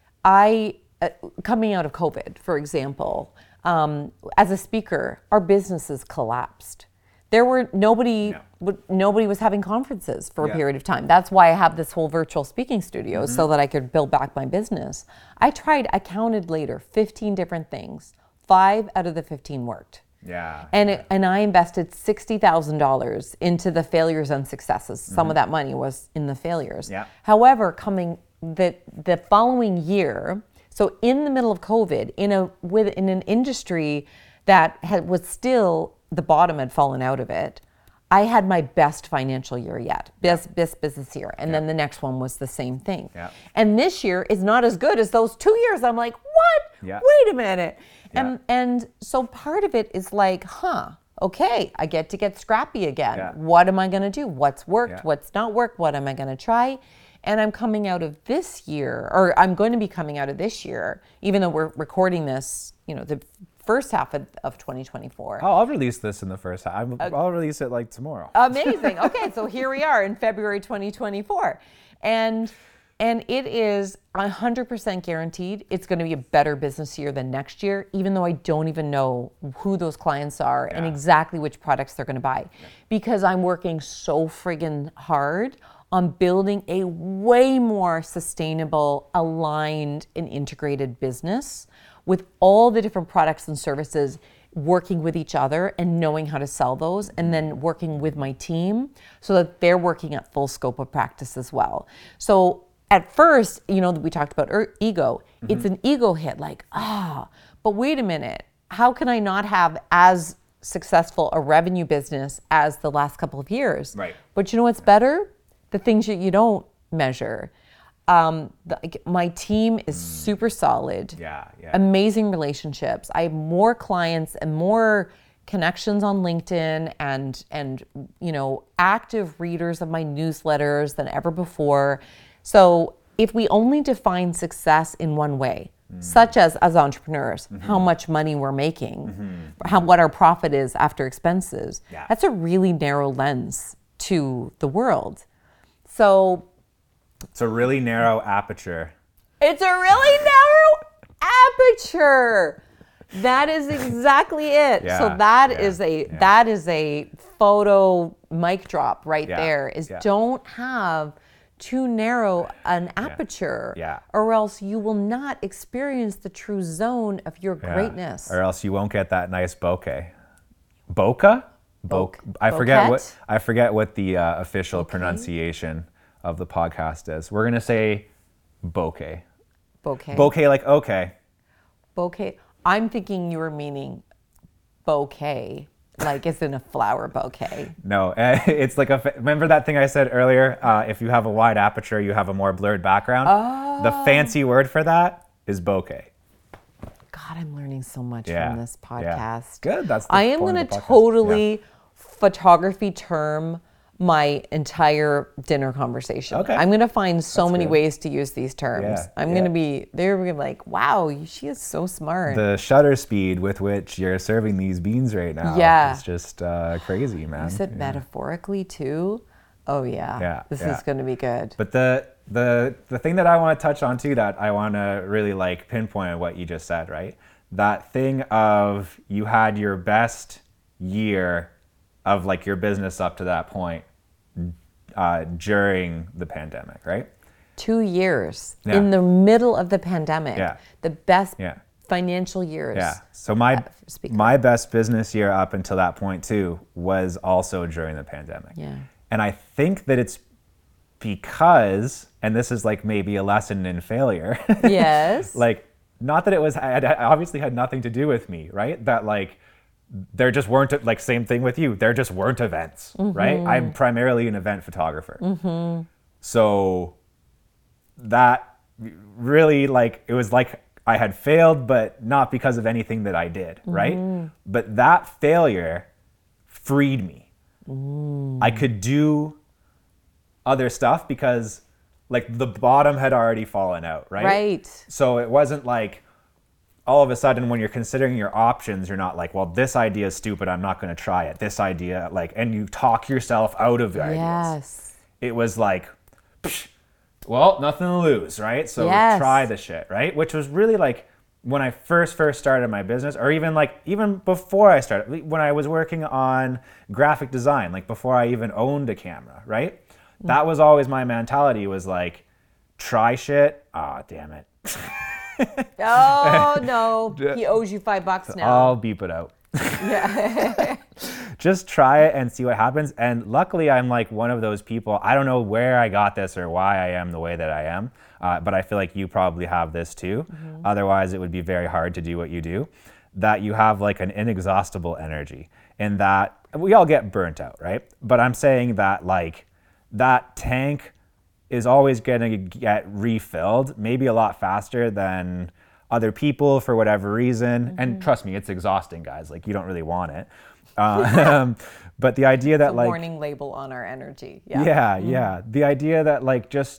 I, uh, coming out of COVID, for example, um, as a speaker, our businesses collapsed. There were nobody, Yeah. w- nobody was having conferences for a Yeah. period of time. That's why I have this whole virtual speaking studio so that I could build back my business. I tried, I counted later, fifteen different things. Five out of the fifteen worked. Yeah. And it, and I invested sixty thousand dollars into the failures and successes. Some of that money was in the failures. Yeah. However, coming the the following year, so in the middle of COVID, in a with in an industry that had was still the bottom had fallen out of it, I had my best financial year yet, best best business year, and then the next one was the same thing. Yeah. And this year is not as good as those two years. I'm like, what? Yeah. Wait a minute. And Yeah. and so part of it is like, huh, okay, I get to get scrappy again. Yeah. What am I going to do? What's worked? Yeah. What's not worked? What am I going to try? And I'm coming out of this year, or I'm going to be coming out of this year, even though we're recording this, you know, the first half of, of twenty twenty-four. I'll, I'll release this in the first half. I'm- I'll release it like tomorrow. Amazing. Okay, so here we are in February twenty twenty-four. And and it is one hundred percent guaranteed it's going to be a better business year than next year, even though I don't even know who those clients are and Yeah. exactly which products they're going to buy. Because I'm working so friggin' hard on building a way more sustainable, aligned, and integrated business with all the different products and services working with each other and knowing how to sell those, and then working with my team so that they're working at full scope of practice as well. So at first, you know, we talked about er- ego. It's an ego hit, like, ah, but wait a minute, how can I not have as successful a revenue business as the last couple of years? Right. But you know what's better? The things that you don't measure. Um, the, like, my team is super solid. Yeah, yeah. Amazing relationships. I have more clients and more connections on LinkedIn and and you know active readers of my newsletters than ever before. So if we only define success in one way, such as as entrepreneurs, how much money we're making, how what our profit is after expenses, Yeah. that's a really narrow lens to the world. So It's a really narrow aperture. it's a really narrow aperture. That is exactly it. Yeah, so that yeah, is a yeah. that is a photo mic drop right Yeah, there. Is yeah. don't have too narrow an aperture, yeah. or else you will not experience the true zone of your Yeah. greatness. Or else you won't get that nice bokeh. Bokeh? Bok. Bok- I forget bokeh? what I forget what the uh, official pronunciation of the podcast is. We're gonna say bokeh. Bouquet. Bokeh, like okay. Bouquet. I'm thinking you were meaning bouquet, like it's in a flower bouquet. No, eh, it's like a. fa- Remember that thing I said earlier? Uh, if you have a wide aperture, you have a more blurred background. Oh. The fancy word for that is bokeh. God, I'm learning so much Yeah, from this yeah. podcast. Good, that's the I am point going of to the podcast. totally photography term my entire dinner conversation. Okay. I'm going to find so That's many good. ways to use these terms. Yeah, I'm yeah. going to be, they're gonna be like, wow, she is so smart. The shutter speed with which you're serving these beans right now Yeah. is just uh, crazy, man. you said Yeah. metaphorically too? Oh yeah. Yeah, This yeah. is going to be good. But the the the thing that I want to touch on too, that I want to really like pinpoint what you just said, right? That thing of you had your best year of like your business up to that point uh, during the pandemic, right? Two years Yeah. in the middle of the pandemic. Yeah. The best Yeah. financial years. Yeah. So my Uh, speaker. my best business year up until that point too was also during the pandemic. Yeah. And I think that it's because, and this is like maybe a lesson in failure. Yes. Like, not that it was, it obviously had nothing to do with me, right? That like, there just weren't, like same thing with you, there just weren't events, mm-hmm. right? I'm primarily an event photographer. Mm-hmm. So that really like, it was like I had failed, but not because of anything that I did, mm-hmm. right? But that failure freed me. Mm. I could do other stuff because like the bottom had already fallen out, right? Right. So it wasn't like all of a sudden when you're considering your options, you're not like, well, this idea is stupid, I'm not going to try it. This idea, like, and you talk yourself out of the ideas. Yes. It was like, psh, well, nothing to lose, right? So yes. try the shit, right? Which was really like when I first first started my business, or even like even before I started, when I was working on graphic design, like before I even owned a camera, right? Mm. That was always my mentality, was like, try shit. Ah, oh, damn it. Oh no, he owes you five bucks now. I'll beep it out. Yeah. Just try it and see what happens. And luckily I'm like one of those people, I don't know where I got this or why I am the way that I am, uh, but I feel like you probably have this too. Mm-hmm. Otherwise it would be very hard to do what you do, that you have like an inexhaustible energy, in that we all get burnt out, right? But I'm saying that like that tank is always going to get refilled, maybe a lot faster than other people for whatever reason. Mm-hmm. And trust me, it's exhausting, guys. Like, you don't really want it. Um, but the idea that it's a like warning label on our energy. Yeah. Yeah, mm-hmm. yeah. The idea that like just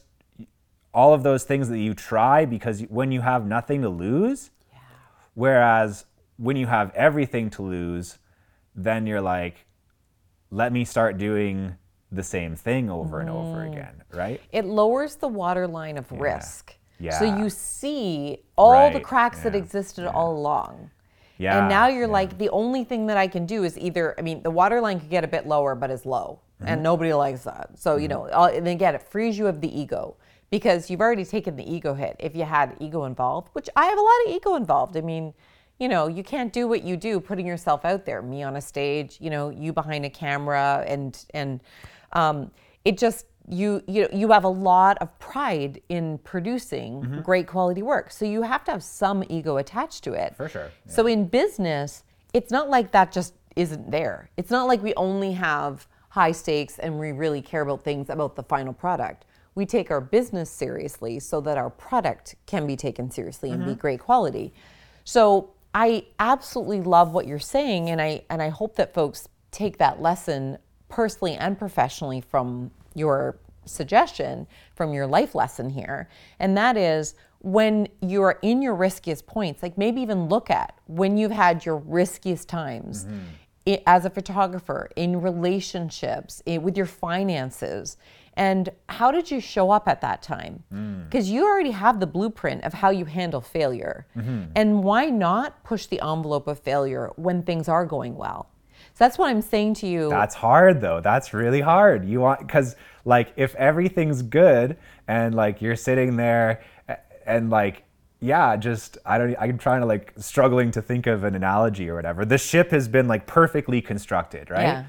all of those things that you try because when you have nothing to lose, yeah. whereas when you have everything to lose, then you're like, let me start doing the same thing over mm-hmm. and over again, right? It lowers the waterline of yeah. risk. Yeah. So you see all right. the cracks yeah. that existed yeah. all along. Yeah. And now you're yeah. like, the only thing that I can do is either, I mean, the waterline could get a bit lower, but it's low. Mm-hmm. And nobody likes that. So, mm-hmm. you know, and again, it frees you of the ego, because you've already taken the ego hit. If you had ego involved, which I have a lot of ego involved. I mean, you know, you can't do what you do putting yourself out there. Me on a stage, you know, you behind a camera, and and um, it just, you you know, you have a lot of pride in producing mm-hmm. great quality work. So you have to have some ego attached to it. For sure. Yeah. So in business, it's not like that just isn't there. It's not like we only have high stakes and we really care about things about the final product. We take our business seriously so that our product can be taken seriously and mm-hmm. be great quality. So I absolutely love what you're saying, and I and I hope that folks take that lesson personally and professionally from your suggestion, from your life lesson here. And that is, when you're in your riskiest points, like maybe even look at when you've had your riskiest times mm-hmm. it, as a photographer, in relationships, it, with your finances. And how did you show up at that time? Because mm. you already have the blueprint of how you handle failure. Mm-hmm. And why not push the envelope of failure when things are going well? So that's what I'm saying to you. That's hard though. That's really hard. You want, because like if everything's good and like you're sitting there and like, yeah, just, I don't, I'm trying to like struggling to think of an analogy or whatever. The ship has been like perfectly constructed, right? Yeah.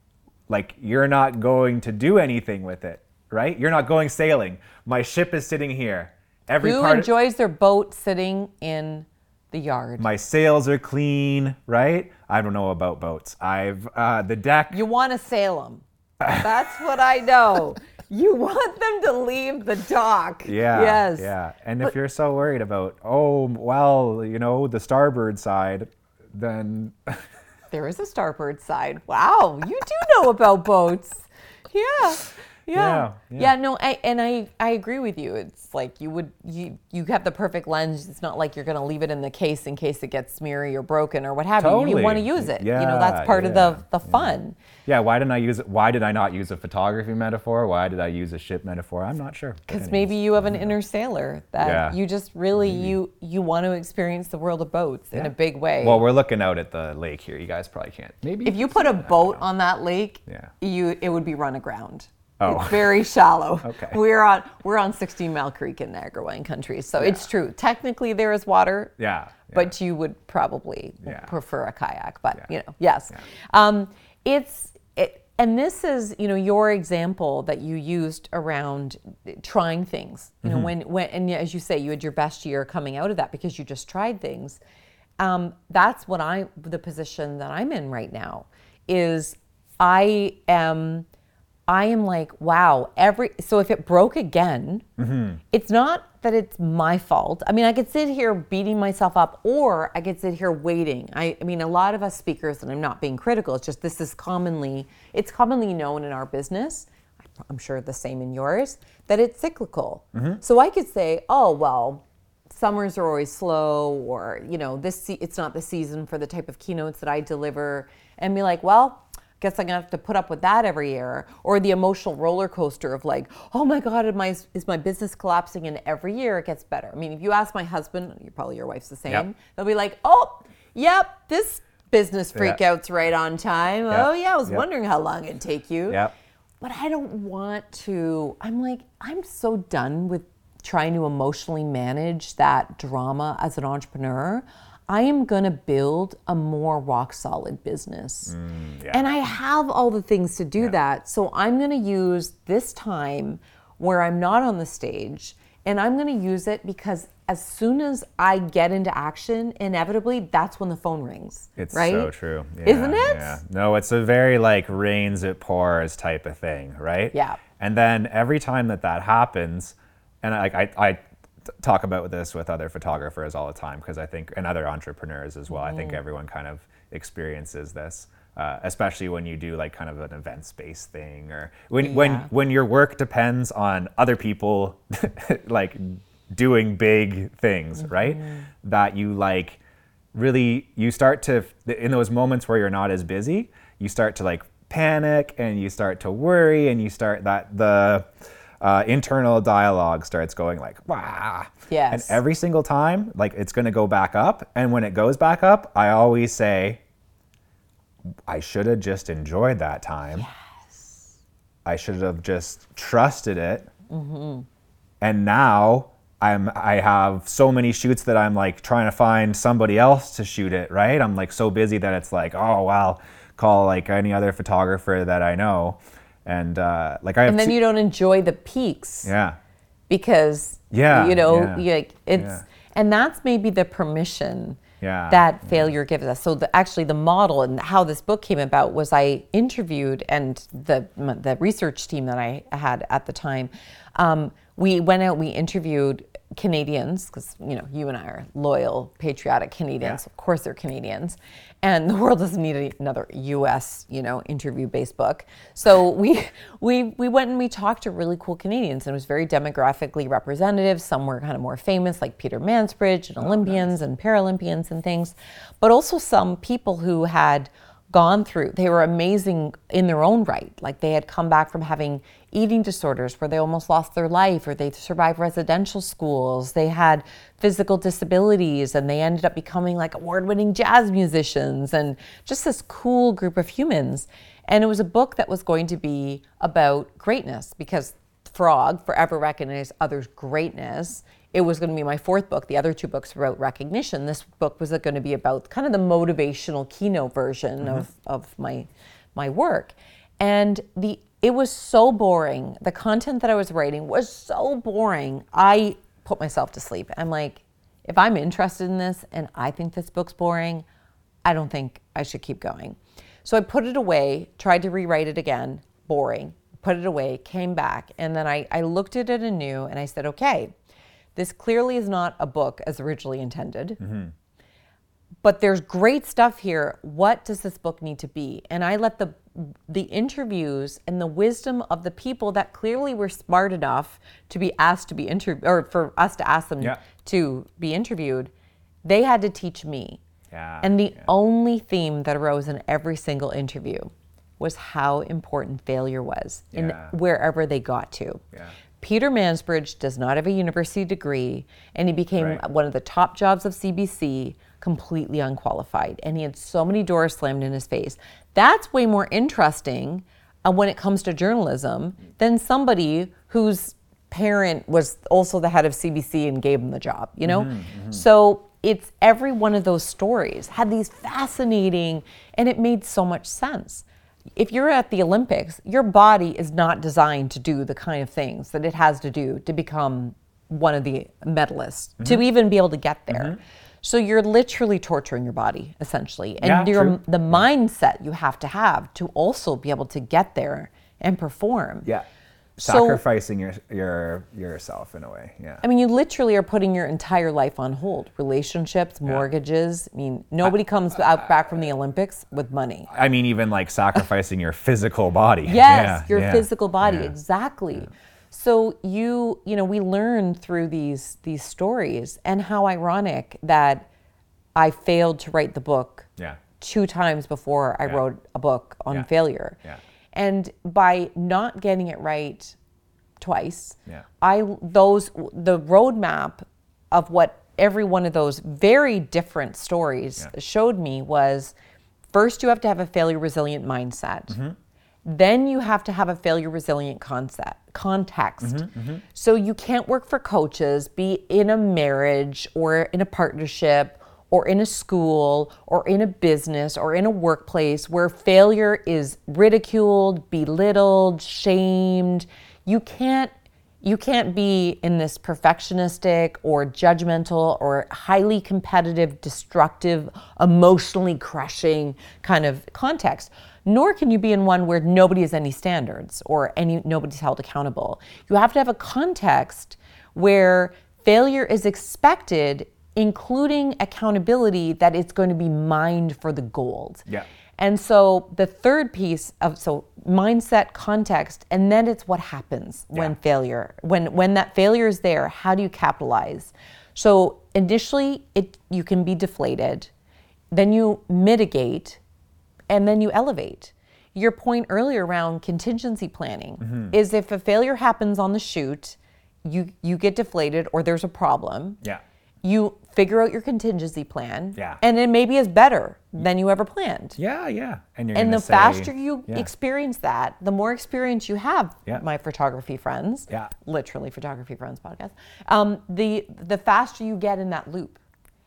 Like, you're not going to do anything with it, right? You're not going sailing. My ship is sitting here. Every Who part enjoys of, their boat sitting in the yard? My sails are clean, right? I don't know about boats. I've, uh, the deck. You want to sail them. That's what I know. You want them to leave the dock. Yeah. Yes. Yeah. And but, if you're so worried about, oh, well, you know, the starboard side, then... There is a starboard side. Wow, you do know about boats. Yeah, yeah, yeah. yeah. yeah no, I, and I, I agree with you. It's like you would, you, you have the perfect lens. It's not like you're going to leave it in the case in case it gets smeary or broken or what have totally. you. You want to use it. Yeah, you know, that's part yeah, of the, the fun. Yeah. Why didn't I use it? Why did I not use a photography metaphor? Why did I use a ship metaphor? I'm not sure. Because maybe you have an inner sailor that yeah. you just really, maybe. you you want to experience the world of boats yeah. in a big way. Well, we're looking out at the lake here. You guys probably can't. Maybe if you put a boat on that lake, yeah. you it would be run aground. Oh. It's very shallow. Okay. We're on we're on sixteen Mile Creek in Niagara Wine Country, so yeah. it's true. Technically, there is water. Yeah. yeah. But you would probably yeah. prefer a kayak. But yeah. you know, yes. Yeah. Um, it's it. and this is, you know, your example that you used around trying things. You know, when when and as you say, you had your best year coming out of that because you just tried things. Um, that's what I the position that I'm in right now is I am I am like, wow, every so if it broke again, mm-hmm. it's not that it's my fault. I mean, I could sit here beating myself up, or I could sit here waiting. I, I mean, a lot of us speakers, and I'm not being critical, it's just this is commonly, it's commonly known in our business, I'm sure the same in yours, that it's cyclical. Mm-hmm. So I could say, oh, well, summers are always slow, or, you know, this se- it's not the season for the type of keynotes that I deliver, and be like, well, guess I'm gonna have to put up with that every year. Or the emotional roller coaster of like, oh my God, am I, is my business collapsing? And every year it gets better. I mean, if you ask my husband, you're probably your wife's the same, yep. they'll be like, oh, yep, this business freakout's yep. right on time. Yep. Oh yeah, I was yep. wondering how long it'd take you. Yep. But I don't want to, I'm like, I'm so done with trying to emotionally manage that drama as an entrepreneur. I am going to build a more rock solid business. Mm, yeah. And I have all the things to do yeah. that. So I'm going to use this time where I'm not on the stage, and I'm going to use it because as soon as I get into action, inevitably, that's when the phone rings. It's right? so true. Yeah, Isn't it? Yeah. No, it's a very like rains, it pours type of thing, right? Yeah. And then every time that that happens, and I, I, I talk about this with other photographers all the time because I think, and other entrepreneurs as well, mm. I think everyone kind of experiences this, uh, especially when you do like kind of an events-based thing, or when, yeah. when, when your work depends on other people like doing big things, mm-hmm. right? That you like really, you start to, in those moments where you're not as busy, you start to like panic and you start to worry and you start that, the, Uh, internal dialogue starts going like, wah. Yes. And every single time, like it's going to go back up. And when it goes back up, I always say, I should have just enjoyed that time. Yes. I should have just trusted it. Mm-hmm. And now I'm, I have so many shoots that I'm like trying to find somebody else to shoot it, right? I'm like so busy that it's like, oh, wow, call like any other photographer that I know. And uh, like I have and then two- you don't enjoy the peaks. Yeah. Because yeah, you know, yeah, you, like it's yeah. and that's maybe the permission yeah, that failure yeah. gives us. So the, actually, the model and how this book came about was I interviewed, and the the research team that I had at the time, um, we went out, we interviewed Canadians, because you know you and I are loyal, patriotic Canadians. Yeah. Of course, they're Canadians, and the world doesn't need another U S you know interview-based book. So we we we went and we talked to really cool Canadians, and it was very demographically representative. Some were kind of more famous, like Peter Mansbridge, and Olympians oh, nice. and Paralympians and things, but also some people who had gone through, they were amazing in their own right. Like they had come back from having eating disorders where they almost lost their life, or they survived residential schools. They had physical disabilities, and they ended up becoming like award-winning jazz musicians, and just this cool group of humans. And it was a book that was going to be about greatness, because Frog forever recognized others' greatness. It was going to be my fourth book. The other two books were about recognition. This book was going to be about kind of the motivational keynote version mm-hmm. of, of my my work. And the it was so boring. The content that I was writing was so boring. I put myself to sleep. I'm like, if I'm interested in this and I think this book's boring, I don't think I should keep going. So I put it away, tried to rewrite it again, boring, put it away, came back, and then I, I looked at it anew and I said, okay, this clearly is not a book as originally intended, mm-hmm. but there's great stuff here. What does this book need to be? And I let the the interviews and the wisdom of the people that clearly were smart enough to be asked to be interviewed, or for us to ask them yeah. to be interviewed, they had to teach me. Yeah, and the yeah. only theme that arose in every single interview was how important failure was yeah. in wherever they got to. Yeah. Peter Mansbridge does not have a university degree, and he became right. one of the top jobs of C B C completely unqualified, and he had so many doors slammed in his face. That's way more interesting uh, when it comes to journalism than somebody whose parent was also the head of C B C and gave him the job, you know? Mm-hmm, mm-hmm. So it's every one of those stories had these fascinating, and it made so much sense. if you're at the Olympics, your body is not designed to do the kind of things that it has to do to become one of the medalists, mm-hmm. to even be able to get there. Mm-hmm. So you're literally torturing your body, essentially. And yeah, your, true. the mindset you have to have to also be able to get there and perform. Yeah. Sacrificing so, your your yourself in a way. Yeah. I mean, you literally are putting your entire life on hold. Relationships, mortgages. Yeah. I mean, nobody I, comes out back from the Olympics with money. I mean, even like sacrificing your physical body. Yes, yeah, your yeah, physical body, yeah, exactly. Yeah. So you, you know, we learn through these these stories, and how ironic that I failed to write the book yeah. two times before I yeah. wrote a book on yeah. failure. Yeah. And by not getting it right twice, yeah. I those the roadmap of what every one of those very different stories yeah. showed me was, first you have to have a failure resilient mindset. Mm-hmm. Then you have to have a failure resilient concept context. Mm-hmm, mm-hmm. So you can't work for coaches, be in a marriage or in a partnership or in a school or in a business or in a workplace where failure is ridiculed, belittled, shamed. You can't you can't be in this perfectionistic or judgmental or highly competitive, destructive, emotionally crushing kind of context. Nor can you be in one where nobody has any standards or any nobody's held accountable. You have to have a context where failure is expected, including accountability, that it's going to be mined for the gold. Yeah. And so the third piece of, so mindset, context, and then it's what happens when yeah. failure, when when that failure is there, how do you capitalize? So initially, it you can be deflated, then you mitigate, and then you elevate. Your point earlier around contingency planning mm-hmm. is if a failure happens on the shoot, you you get deflated or there's a problem. Yeah. You figure out your contingency plan, yeah. and it maybe is better than you ever planned. Yeah, yeah. And you're and the say, faster you yeah. experience that, the more experience you have, yeah. my photography friends, yeah. literally photography friends podcast, um, the the faster you get in that loop.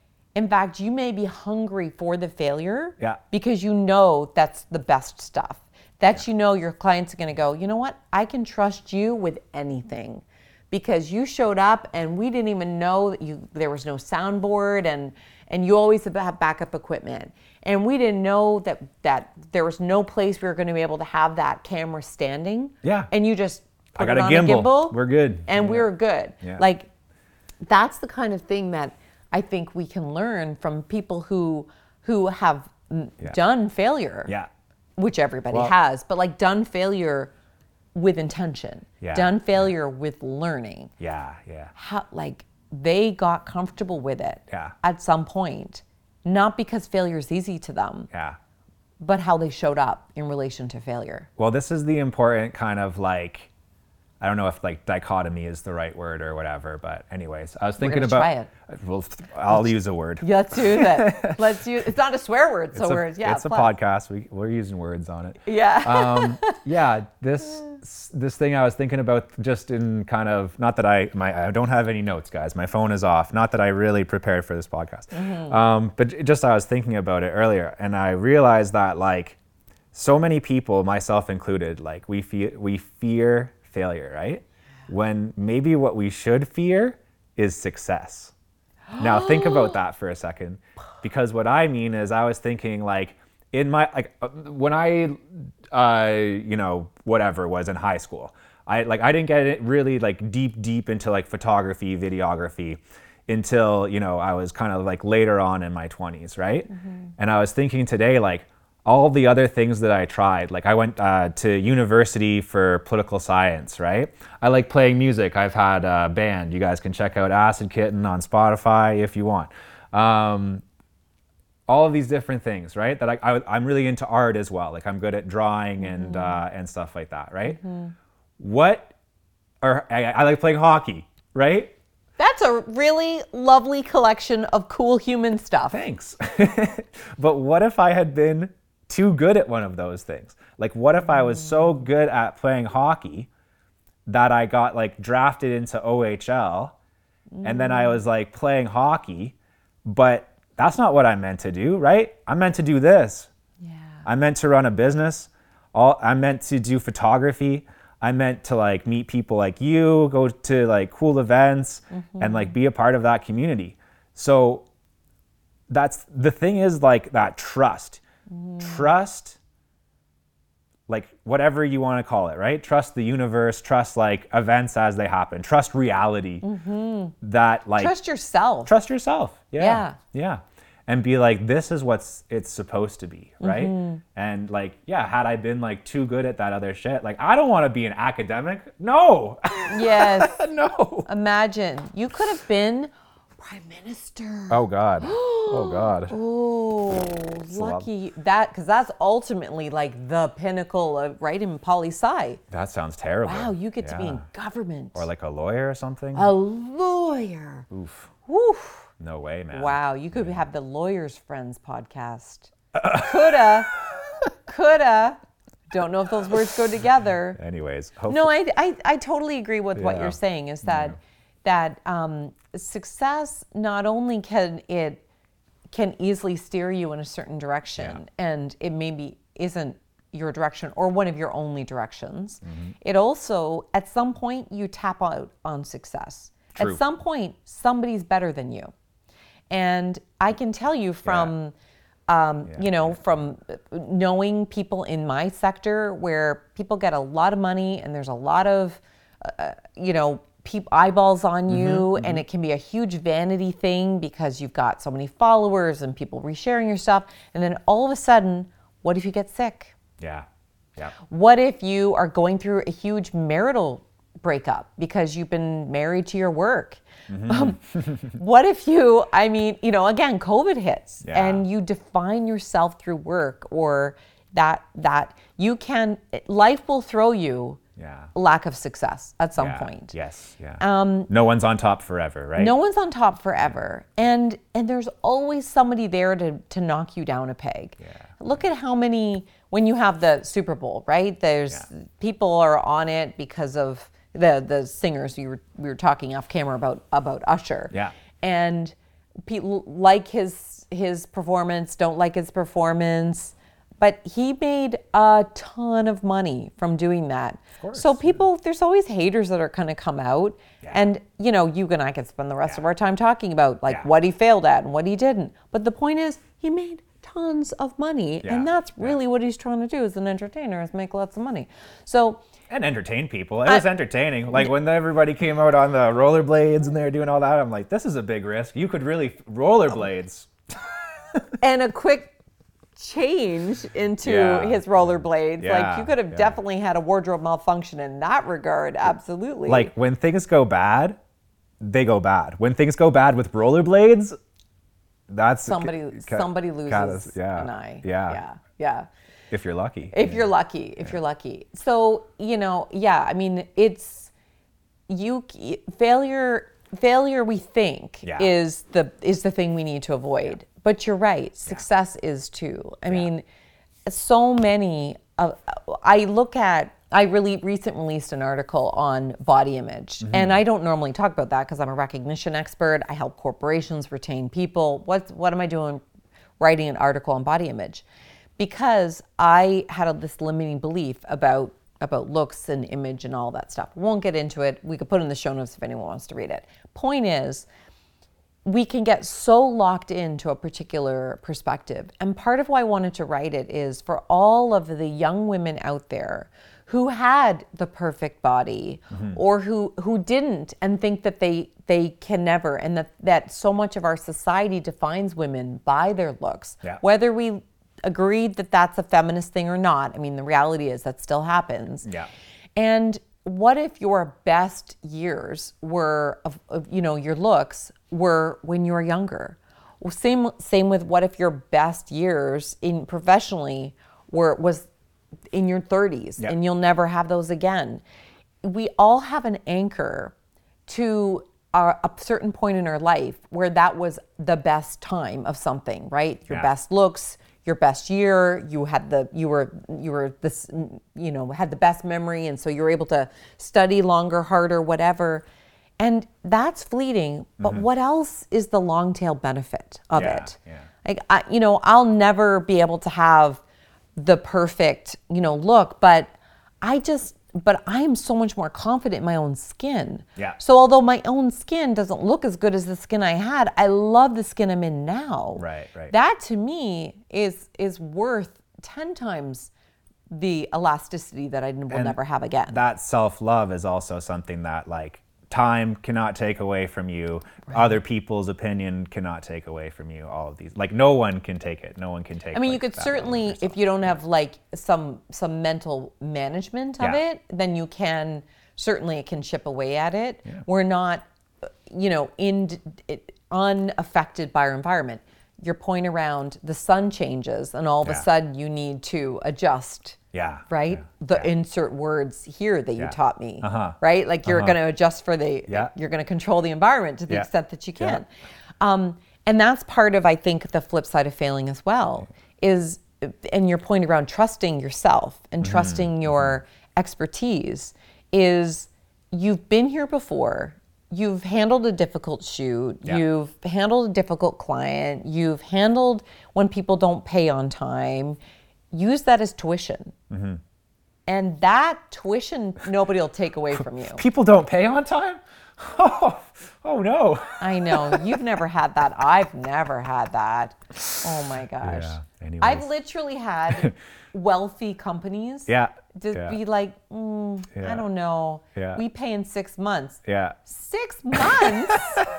In fact, you may be hungry for the failure yeah. because you know that's the best stuff. That yeah. you know your clients are going to go, you know what, I can trust you with anything. Because you showed up and we didn't even know that you there was no soundboard, and and you always have backup equipment, and we didn't know that that there was no place we were going to be able to have that camera standing. Yeah. And you just put I got it a on gimbal. a gimbal. We're good. And yeah. we were good. Yeah. Like that's the kind of thing that I think we can learn from people who who have yeah. done failure. Yeah. Which everybody well, has, but like done failure with intention, yeah, done failure yeah. with learning. Yeah, yeah. How, like they got comfortable with it yeah. at some point, not because failure is easy to them, yeah. but how they showed up in relation to failure. Well, this is the important kind of like, I don't know if like dichotomy is the right word or whatever, but anyways, I was thinking We're about. Try it. Well, I'll use a word. Yeah, let's use it. Let's use. It's not a swear word, so it's a, we're yeah. It's a plus. podcast. We we're using words on it. Yeah. um, yeah. This this thing I was thinking about just in kind of not that I my I don't have any notes, guys. My phone is off. Not that I really prepared for this podcast, mm-hmm. um, but just I was thinking about it earlier, and I realized that like so many people, myself included, like we fear we fear failure, right? When maybe what we should fear is success. Now think about that for a second, because what I mean is I was thinking like in my, like when I, uh, you know, whatever was in high school, I like, I didn't get it really like deep, deep into like photography, videography until, you know, I was kind of like later on in my twenties, right? Mm-hmm. And I was thinking today, like, all the other things that I tried, like I went uh, to university for political science, right? I like playing music. I've had a band. You guys can check out Acid Kitten on Spotify if you want. Um, all of these different things, right? That I, I, I'm really into art as well. Like I'm good at drawing and mm-hmm. uh, and stuff like that, right? Mm-hmm. What, or I, I like playing hockey, right? That's a really lovely collection of cool human stuff. Thanks. But what if I had been too good at one of those things? Like what if I was so good at playing hockey that I got like drafted into O H L mm. and then I was like playing hockey, but that's not what I'm meant to do, right? I'm meant to do this. Yeah. I'm meant to run a business. all I meant to do photography. I meant to like meet people like you, go to like cool events mm-hmm. and like be a part of that community. So that's the thing is like that trust. Mm. Trust, like whatever you want to call it, right? Trust the universe, trust like events as they happen, trust reality. Mm-hmm. That like trust yourself. Trust yourself. Yeah. Yeah. Yeah. And be like, this is what's it's supposed to be, right? Mm-hmm. And like, yeah, had I been like too good at that other shit, like I don't want to be an academic. No. Yes. No. Imagine you could have been prime minister. Oh God. Oh God. Oh, lucky that, because that's ultimately like the pinnacle of right in poli sci. That sounds terrible. Wow, you get yeah. to be in government. Or like a lawyer or something. A lawyer. Oof. Oof. No way, man. Wow, you could yeah. have the Lawyers Friends podcast. Coulda, coulda. Don't know if those words go together. Anyways, hopefully. No, I, I, I totally agree with yeah. what you're saying. Is that yeah. that um, success not only can it can easily steer you in a certain direction, yeah. and it maybe isn't your direction or one of your only directions. Mm-hmm. It also, at some point, you tap out on success. True. At some point, somebody's better than you. And I can tell you from, yeah. um, yeah. you know, from knowing people in my sector where people get a lot of money and there's a lot of, uh, you know, peop- eyeballs on you, mm-hmm, and mm-hmm. it can be a huge vanity thing because you've got so many followers and people resharing your stuff. And then all of a sudden, what if you get sick? Yeah. Yeah. What if you are going through a huge marital breakup because you've been married to your work? Mm-hmm. Um, what if you, I mean, you know, again, COVID hits yeah. and you define yourself through work, or that, that you can, life will throw you yeah. lack of success at some yeah. point. Yes. Yeah. Um, no one's on top forever, right? No one's on top forever. And, and there's always somebody there to, to knock you down a peg. Yeah. Look at how many, when you have the Super Bowl, right? There's yeah. people are on it because of the the singers we were we were talking off camera about about Usher. Yeah. And people like his his performance, don't like his performance, but he made a ton of money from doing that. Of course. So people, there's always haters that are going to come out, yeah. and you know, you and I could spend the rest yeah. of our time talking about like yeah. what he failed at and what he didn't. But the point is, he made tons of money, yeah. and that's really yeah. what he's trying to do as an entertainer, is make lots of money. So. And entertain people. It was I, entertaining. Like when everybody came out on the rollerblades and they were doing all that, I'm like, this is a big risk. You could really rollerblades. And a quick change into yeah. his rollerblades. Yeah. Like you could have yeah. definitely had a wardrobe malfunction in that regard. Absolutely. Like when things go bad, they go bad. When things go bad with rollerblades, that's somebody ca- somebody loses ca- yeah. an eye. Yeah. Yeah. Yeah. If you're lucky. If you're lucky, if yeah. you're lucky. So, you know, yeah, I mean, it's you failure failure we think yeah. is the is the thing we need to avoid. Yeah. But you're right, success yeah. is too. I yeah. mean, so many uh, I look at I really recently released an article on body image. Mm-hmm. And I don't normally talk about that because I'm a recognition expert. I help corporations retain people. What what am I doing writing an article on body image? Because I had a, this limiting belief about about looks and image and all that stuff. Won't get into it. We could put it in the show notes if anyone wants to read it. Point is, we can get so locked into a particular perspective. And part of why I wanted to write it is for all of the young women out there who had the perfect body, mm-hmm. or who who didn't and think that they they can never, and that, that so much of our society defines women by their looks. Yeah. Whether we agreed that that's a feminist thing or not. I mean, the reality is that still happens. Yeah. And what if your best years were, of, of you know, your looks were when you were younger? Well, same same with what if your best years in professionally were was in your thirties, yeah. and you'll never have those again. We all have an anchor to our, a certain point in our life where that was the best time of something, right? Your yeah. best looks, your best year, you had the you were you were this you know had the best memory, and so you were able to study longer, harder, whatever. And that's fleeting, but mm-hmm. what else is the long tail benefit of yeah, it? Yeah. Like I, you know, I'll never be able to have the perfect, you know, look, but I just, but I am so much more confident in my own skin. Yeah. So although my own skin doesn't look as good as the skin I had, I love the skin I'm in now. Right, right. That to me is is worth ten times the elasticity that I will And never have again. That self-love is also something that like time cannot take away from you. Right. Other people's opinion cannot take away from you. All of these, like no one can take it. No one can take. I mean, like, you could that certainly, if you don't have like some some mental management of Yeah. it, then you can certainly it can chip away at it. Yeah. We're not, you know, in it, unaffected by our environment. Your point around the sun changes, and all of Yeah. a sudden you need to adjust. Yeah. Right? Yeah. The yeah. insert words here that you Yeah. taught me. Uh-huh. Right? Like you're Uh-huh. going to adjust for the, Yeah. you're going to control the environment to the Yeah. extent that you Yeah. can. Um, and that's part of, I think, the flip side of failing as well is, and your point around trusting yourself and Mm-hmm. trusting your expertise is you've been here before. You've handled a difficult shoot. Yeah. You've handled a difficult client. You've handled when people don't pay on time. Use that as tuition. Mm-hmm. And that tuition, nobody will take away from you. People don't pay on time? Oh, oh no. I know. You've never had that. I've never had that. Oh my gosh. Yeah, anyways. I've literally had wealthy companies Yeah. to yeah. be like, mm, Yeah. I don't know. Yeah. We pay in six months. Yeah. Six months?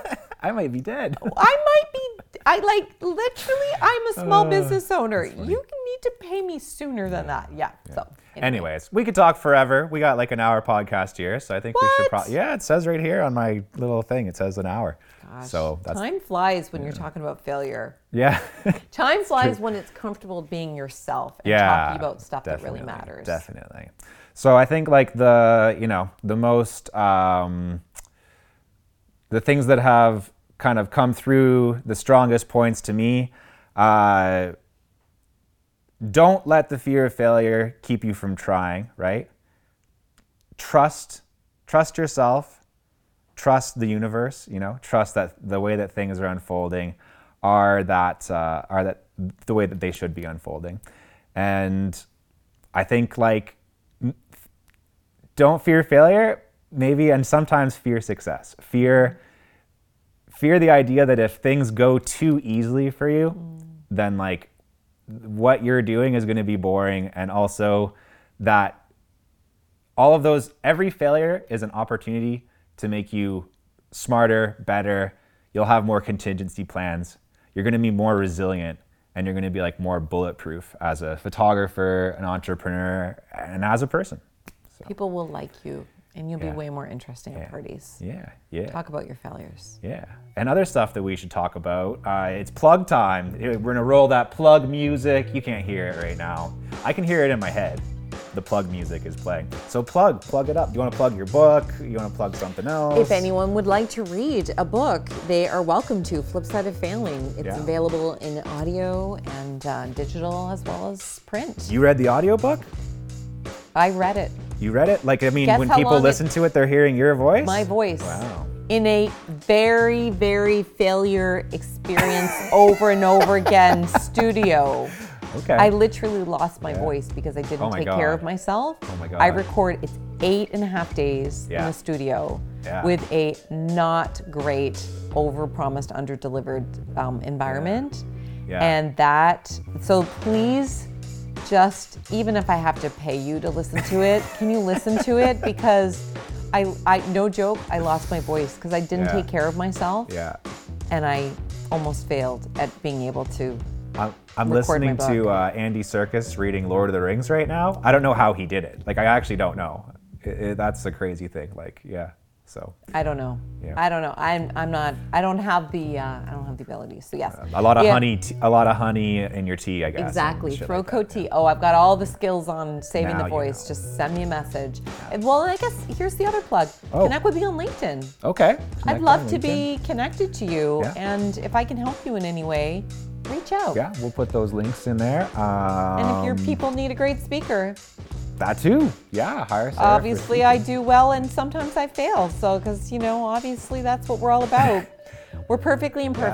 I might be dead. I might be, I like, literally, I'm a small Uh, business owner. You need to pay me sooner than that. Yeah. So, anyway. Anyways, we could talk forever. We got like an hour podcast here, so I think we should What? probably. Yeah, it says right here on my little thing. It says an hour. Gosh, So that's time flies when you're talking about failure. yeah. Time flies when it's comfortable being yourself and yeah. talking about stuff that really definitely, matters. Definitely. So I think like the you know the most um, the things that have kind of come through the strongest points to me. Uh, don't let the fear of failure keep you from trying, right? Trust, trust yourself, trust the universe, you know, trust that the way that things are unfolding are that, uh, are that the way that they should be unfolding. And I think like, don't fear failure, maybe, and sometimes fear success. Fear, fear the idea that if things go too easily for you, mm. then like, what you're doing is going to be boring, and also that all of those, every failure is an opportunity to make you smarter, better. You'll have more contingency plans. You're going to be more resilient, and you're going to be like more bulletproof as a photographer, an entrepreneur, and as a person. So, people will like you, and you'll Yeah. be way more interesting Yeah. at parties. yeah, yeah. Talk about your failures. Yeah, and other stuff that we should talk about. Uh, it's plug time. We're gonna roll that plug music. You can't hear it right now. I can hear it in my head. The plug music is playing. So plug, plug it up. You want to plug your book? You want to plug something else? If anyone would like to read a book, they are welcome to. Flip Side of Failing. It's Yeah. available in audio and uh, digital as well as print. You read the audiobook? I read it. You read it? Like, I mean, Guess when how people long it- listen to it, they're hearing your voice? My voice. Wow. In a very, very failure experience over and over again studio. Okay. I literally lost my voice because I didn't Oh my take care God. of myself. Oh my God. I record, it's eight and a half days in Yeah. the studio Yeah. with a not great, over-promised, under-delivered um, environment. Yeah. And that, so please just, even if I have to pay you to listen to it, can you listen to it? Because I, I no joke, I lost my voice because I didn't Yeah. take care of myself. Yeah. And I almost failed at being able to. I'm, I'm Record my listening book. to uh, Andy Serkis reading Lord of the Rings right now. I don't know how he did it. Like, I actually don't know. It, it, that's a crazy thing. Like, yeah. So I don't know. Yeah. I don't know. I'm I'm not. I don't have the. Uh, I don't have the ability. So yes. a lot of Yeah, honey, t- a lot of honey in your tea, I guess. and Exactly. shit Throw like that. coat tea. Oh, I've got all the skills on saving Now the you voice. know. Just send me a message. And, well, I guess here's the other plug. Oh. Connect with me on LinkedIn. Okay. I'd Connect love on to LinkedIn. be connected to you, Yeah. and if I can help you in any way, reach out. Yeah, we'll put those links in there. Um, And if your people need a great speaker, that too. Yeah, hire Sarah for obviously I do well and sometimes I fail. So, because, you know, obviously that's what we're all about. We're perfectly imperfect.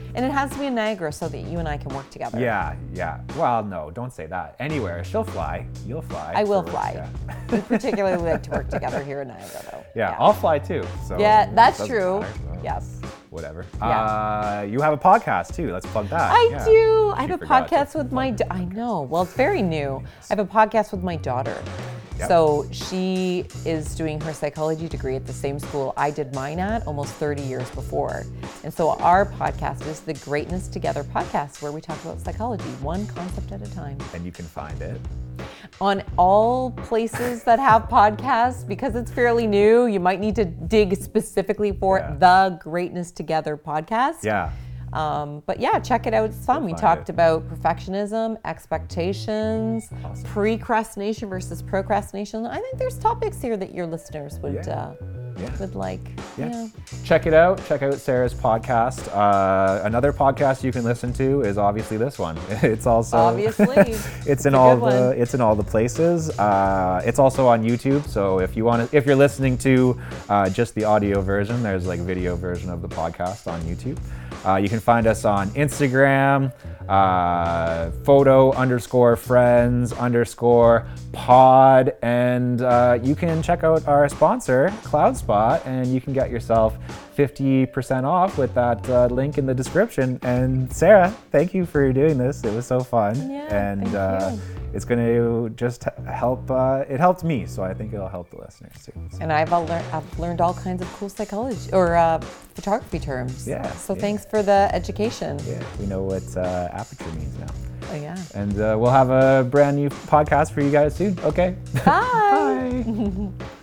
And it has to be in Niagara so that you and I can work together. Yeah, yeah. Well, no, don't say that. Anywhere. She'll fly. You'll fly. I will for- fly. Yeah. We particularly like to work together here in Niagara, though. Yeah, I'll fly too. So Yeah, that's it doesn't true. matter, so Yes. Whatever. Yeah. Uh, you have a podcast too. Let's plug that. I Yeah. do. I She have a forgot to podcast with my. Da- I know. Well, it's very new. I have a podcast with my daughter. Yep. So she is doing her psychology degree at the same school I did mine at almost thirty years before. And so our podcast is the Greatness Together podcast, where we talk about psychology, one concept at a time. And you can find it. On all places that have podcasts, because it's fairly new, you might need to dig specifically for Yeah. the Greatness Together podcast. Yeah. Um, but yeah, check it out. It's fun. We find talked it. about perfectionism, expectations, Awesome. precrastination versus procrastination. I think there's topics here that your listeners would Yeah. uh, Yeah. would like. Yeah. Yeah. Check it out. Check out Sarah's podcast. Uh, another podcast you can listen to is obviously this one. It's also Obviously. it's It's in a all good the one. it's in all the places. Uh, it's also on YouTube. So if you want to, if you're listening to uh, just the audio version, there's like video version of the podcast on YouTube. Uh, you can find us on Instagram, uh, photo underscore friends underscore pod, and uh, you can check out our sponsor, CloudSpot, and you can get yourself fifty percent off with that uh, link in the description. And Sarah, thank you for doing this. It was so fun. Yeah, and thank uh, you. it's going to just help. Uh, it helped me, so I think it'll help the listeners too. So, And I've all learned I've learned all kinds of cool psychology or uh, photography terms. Yeah, So yeah. thanks for the education. yeah, we know what uh, aperture means now. Oh yeah. And uh, we'll have a brand new podcast for you guys soon. Okay. Bye. Bye.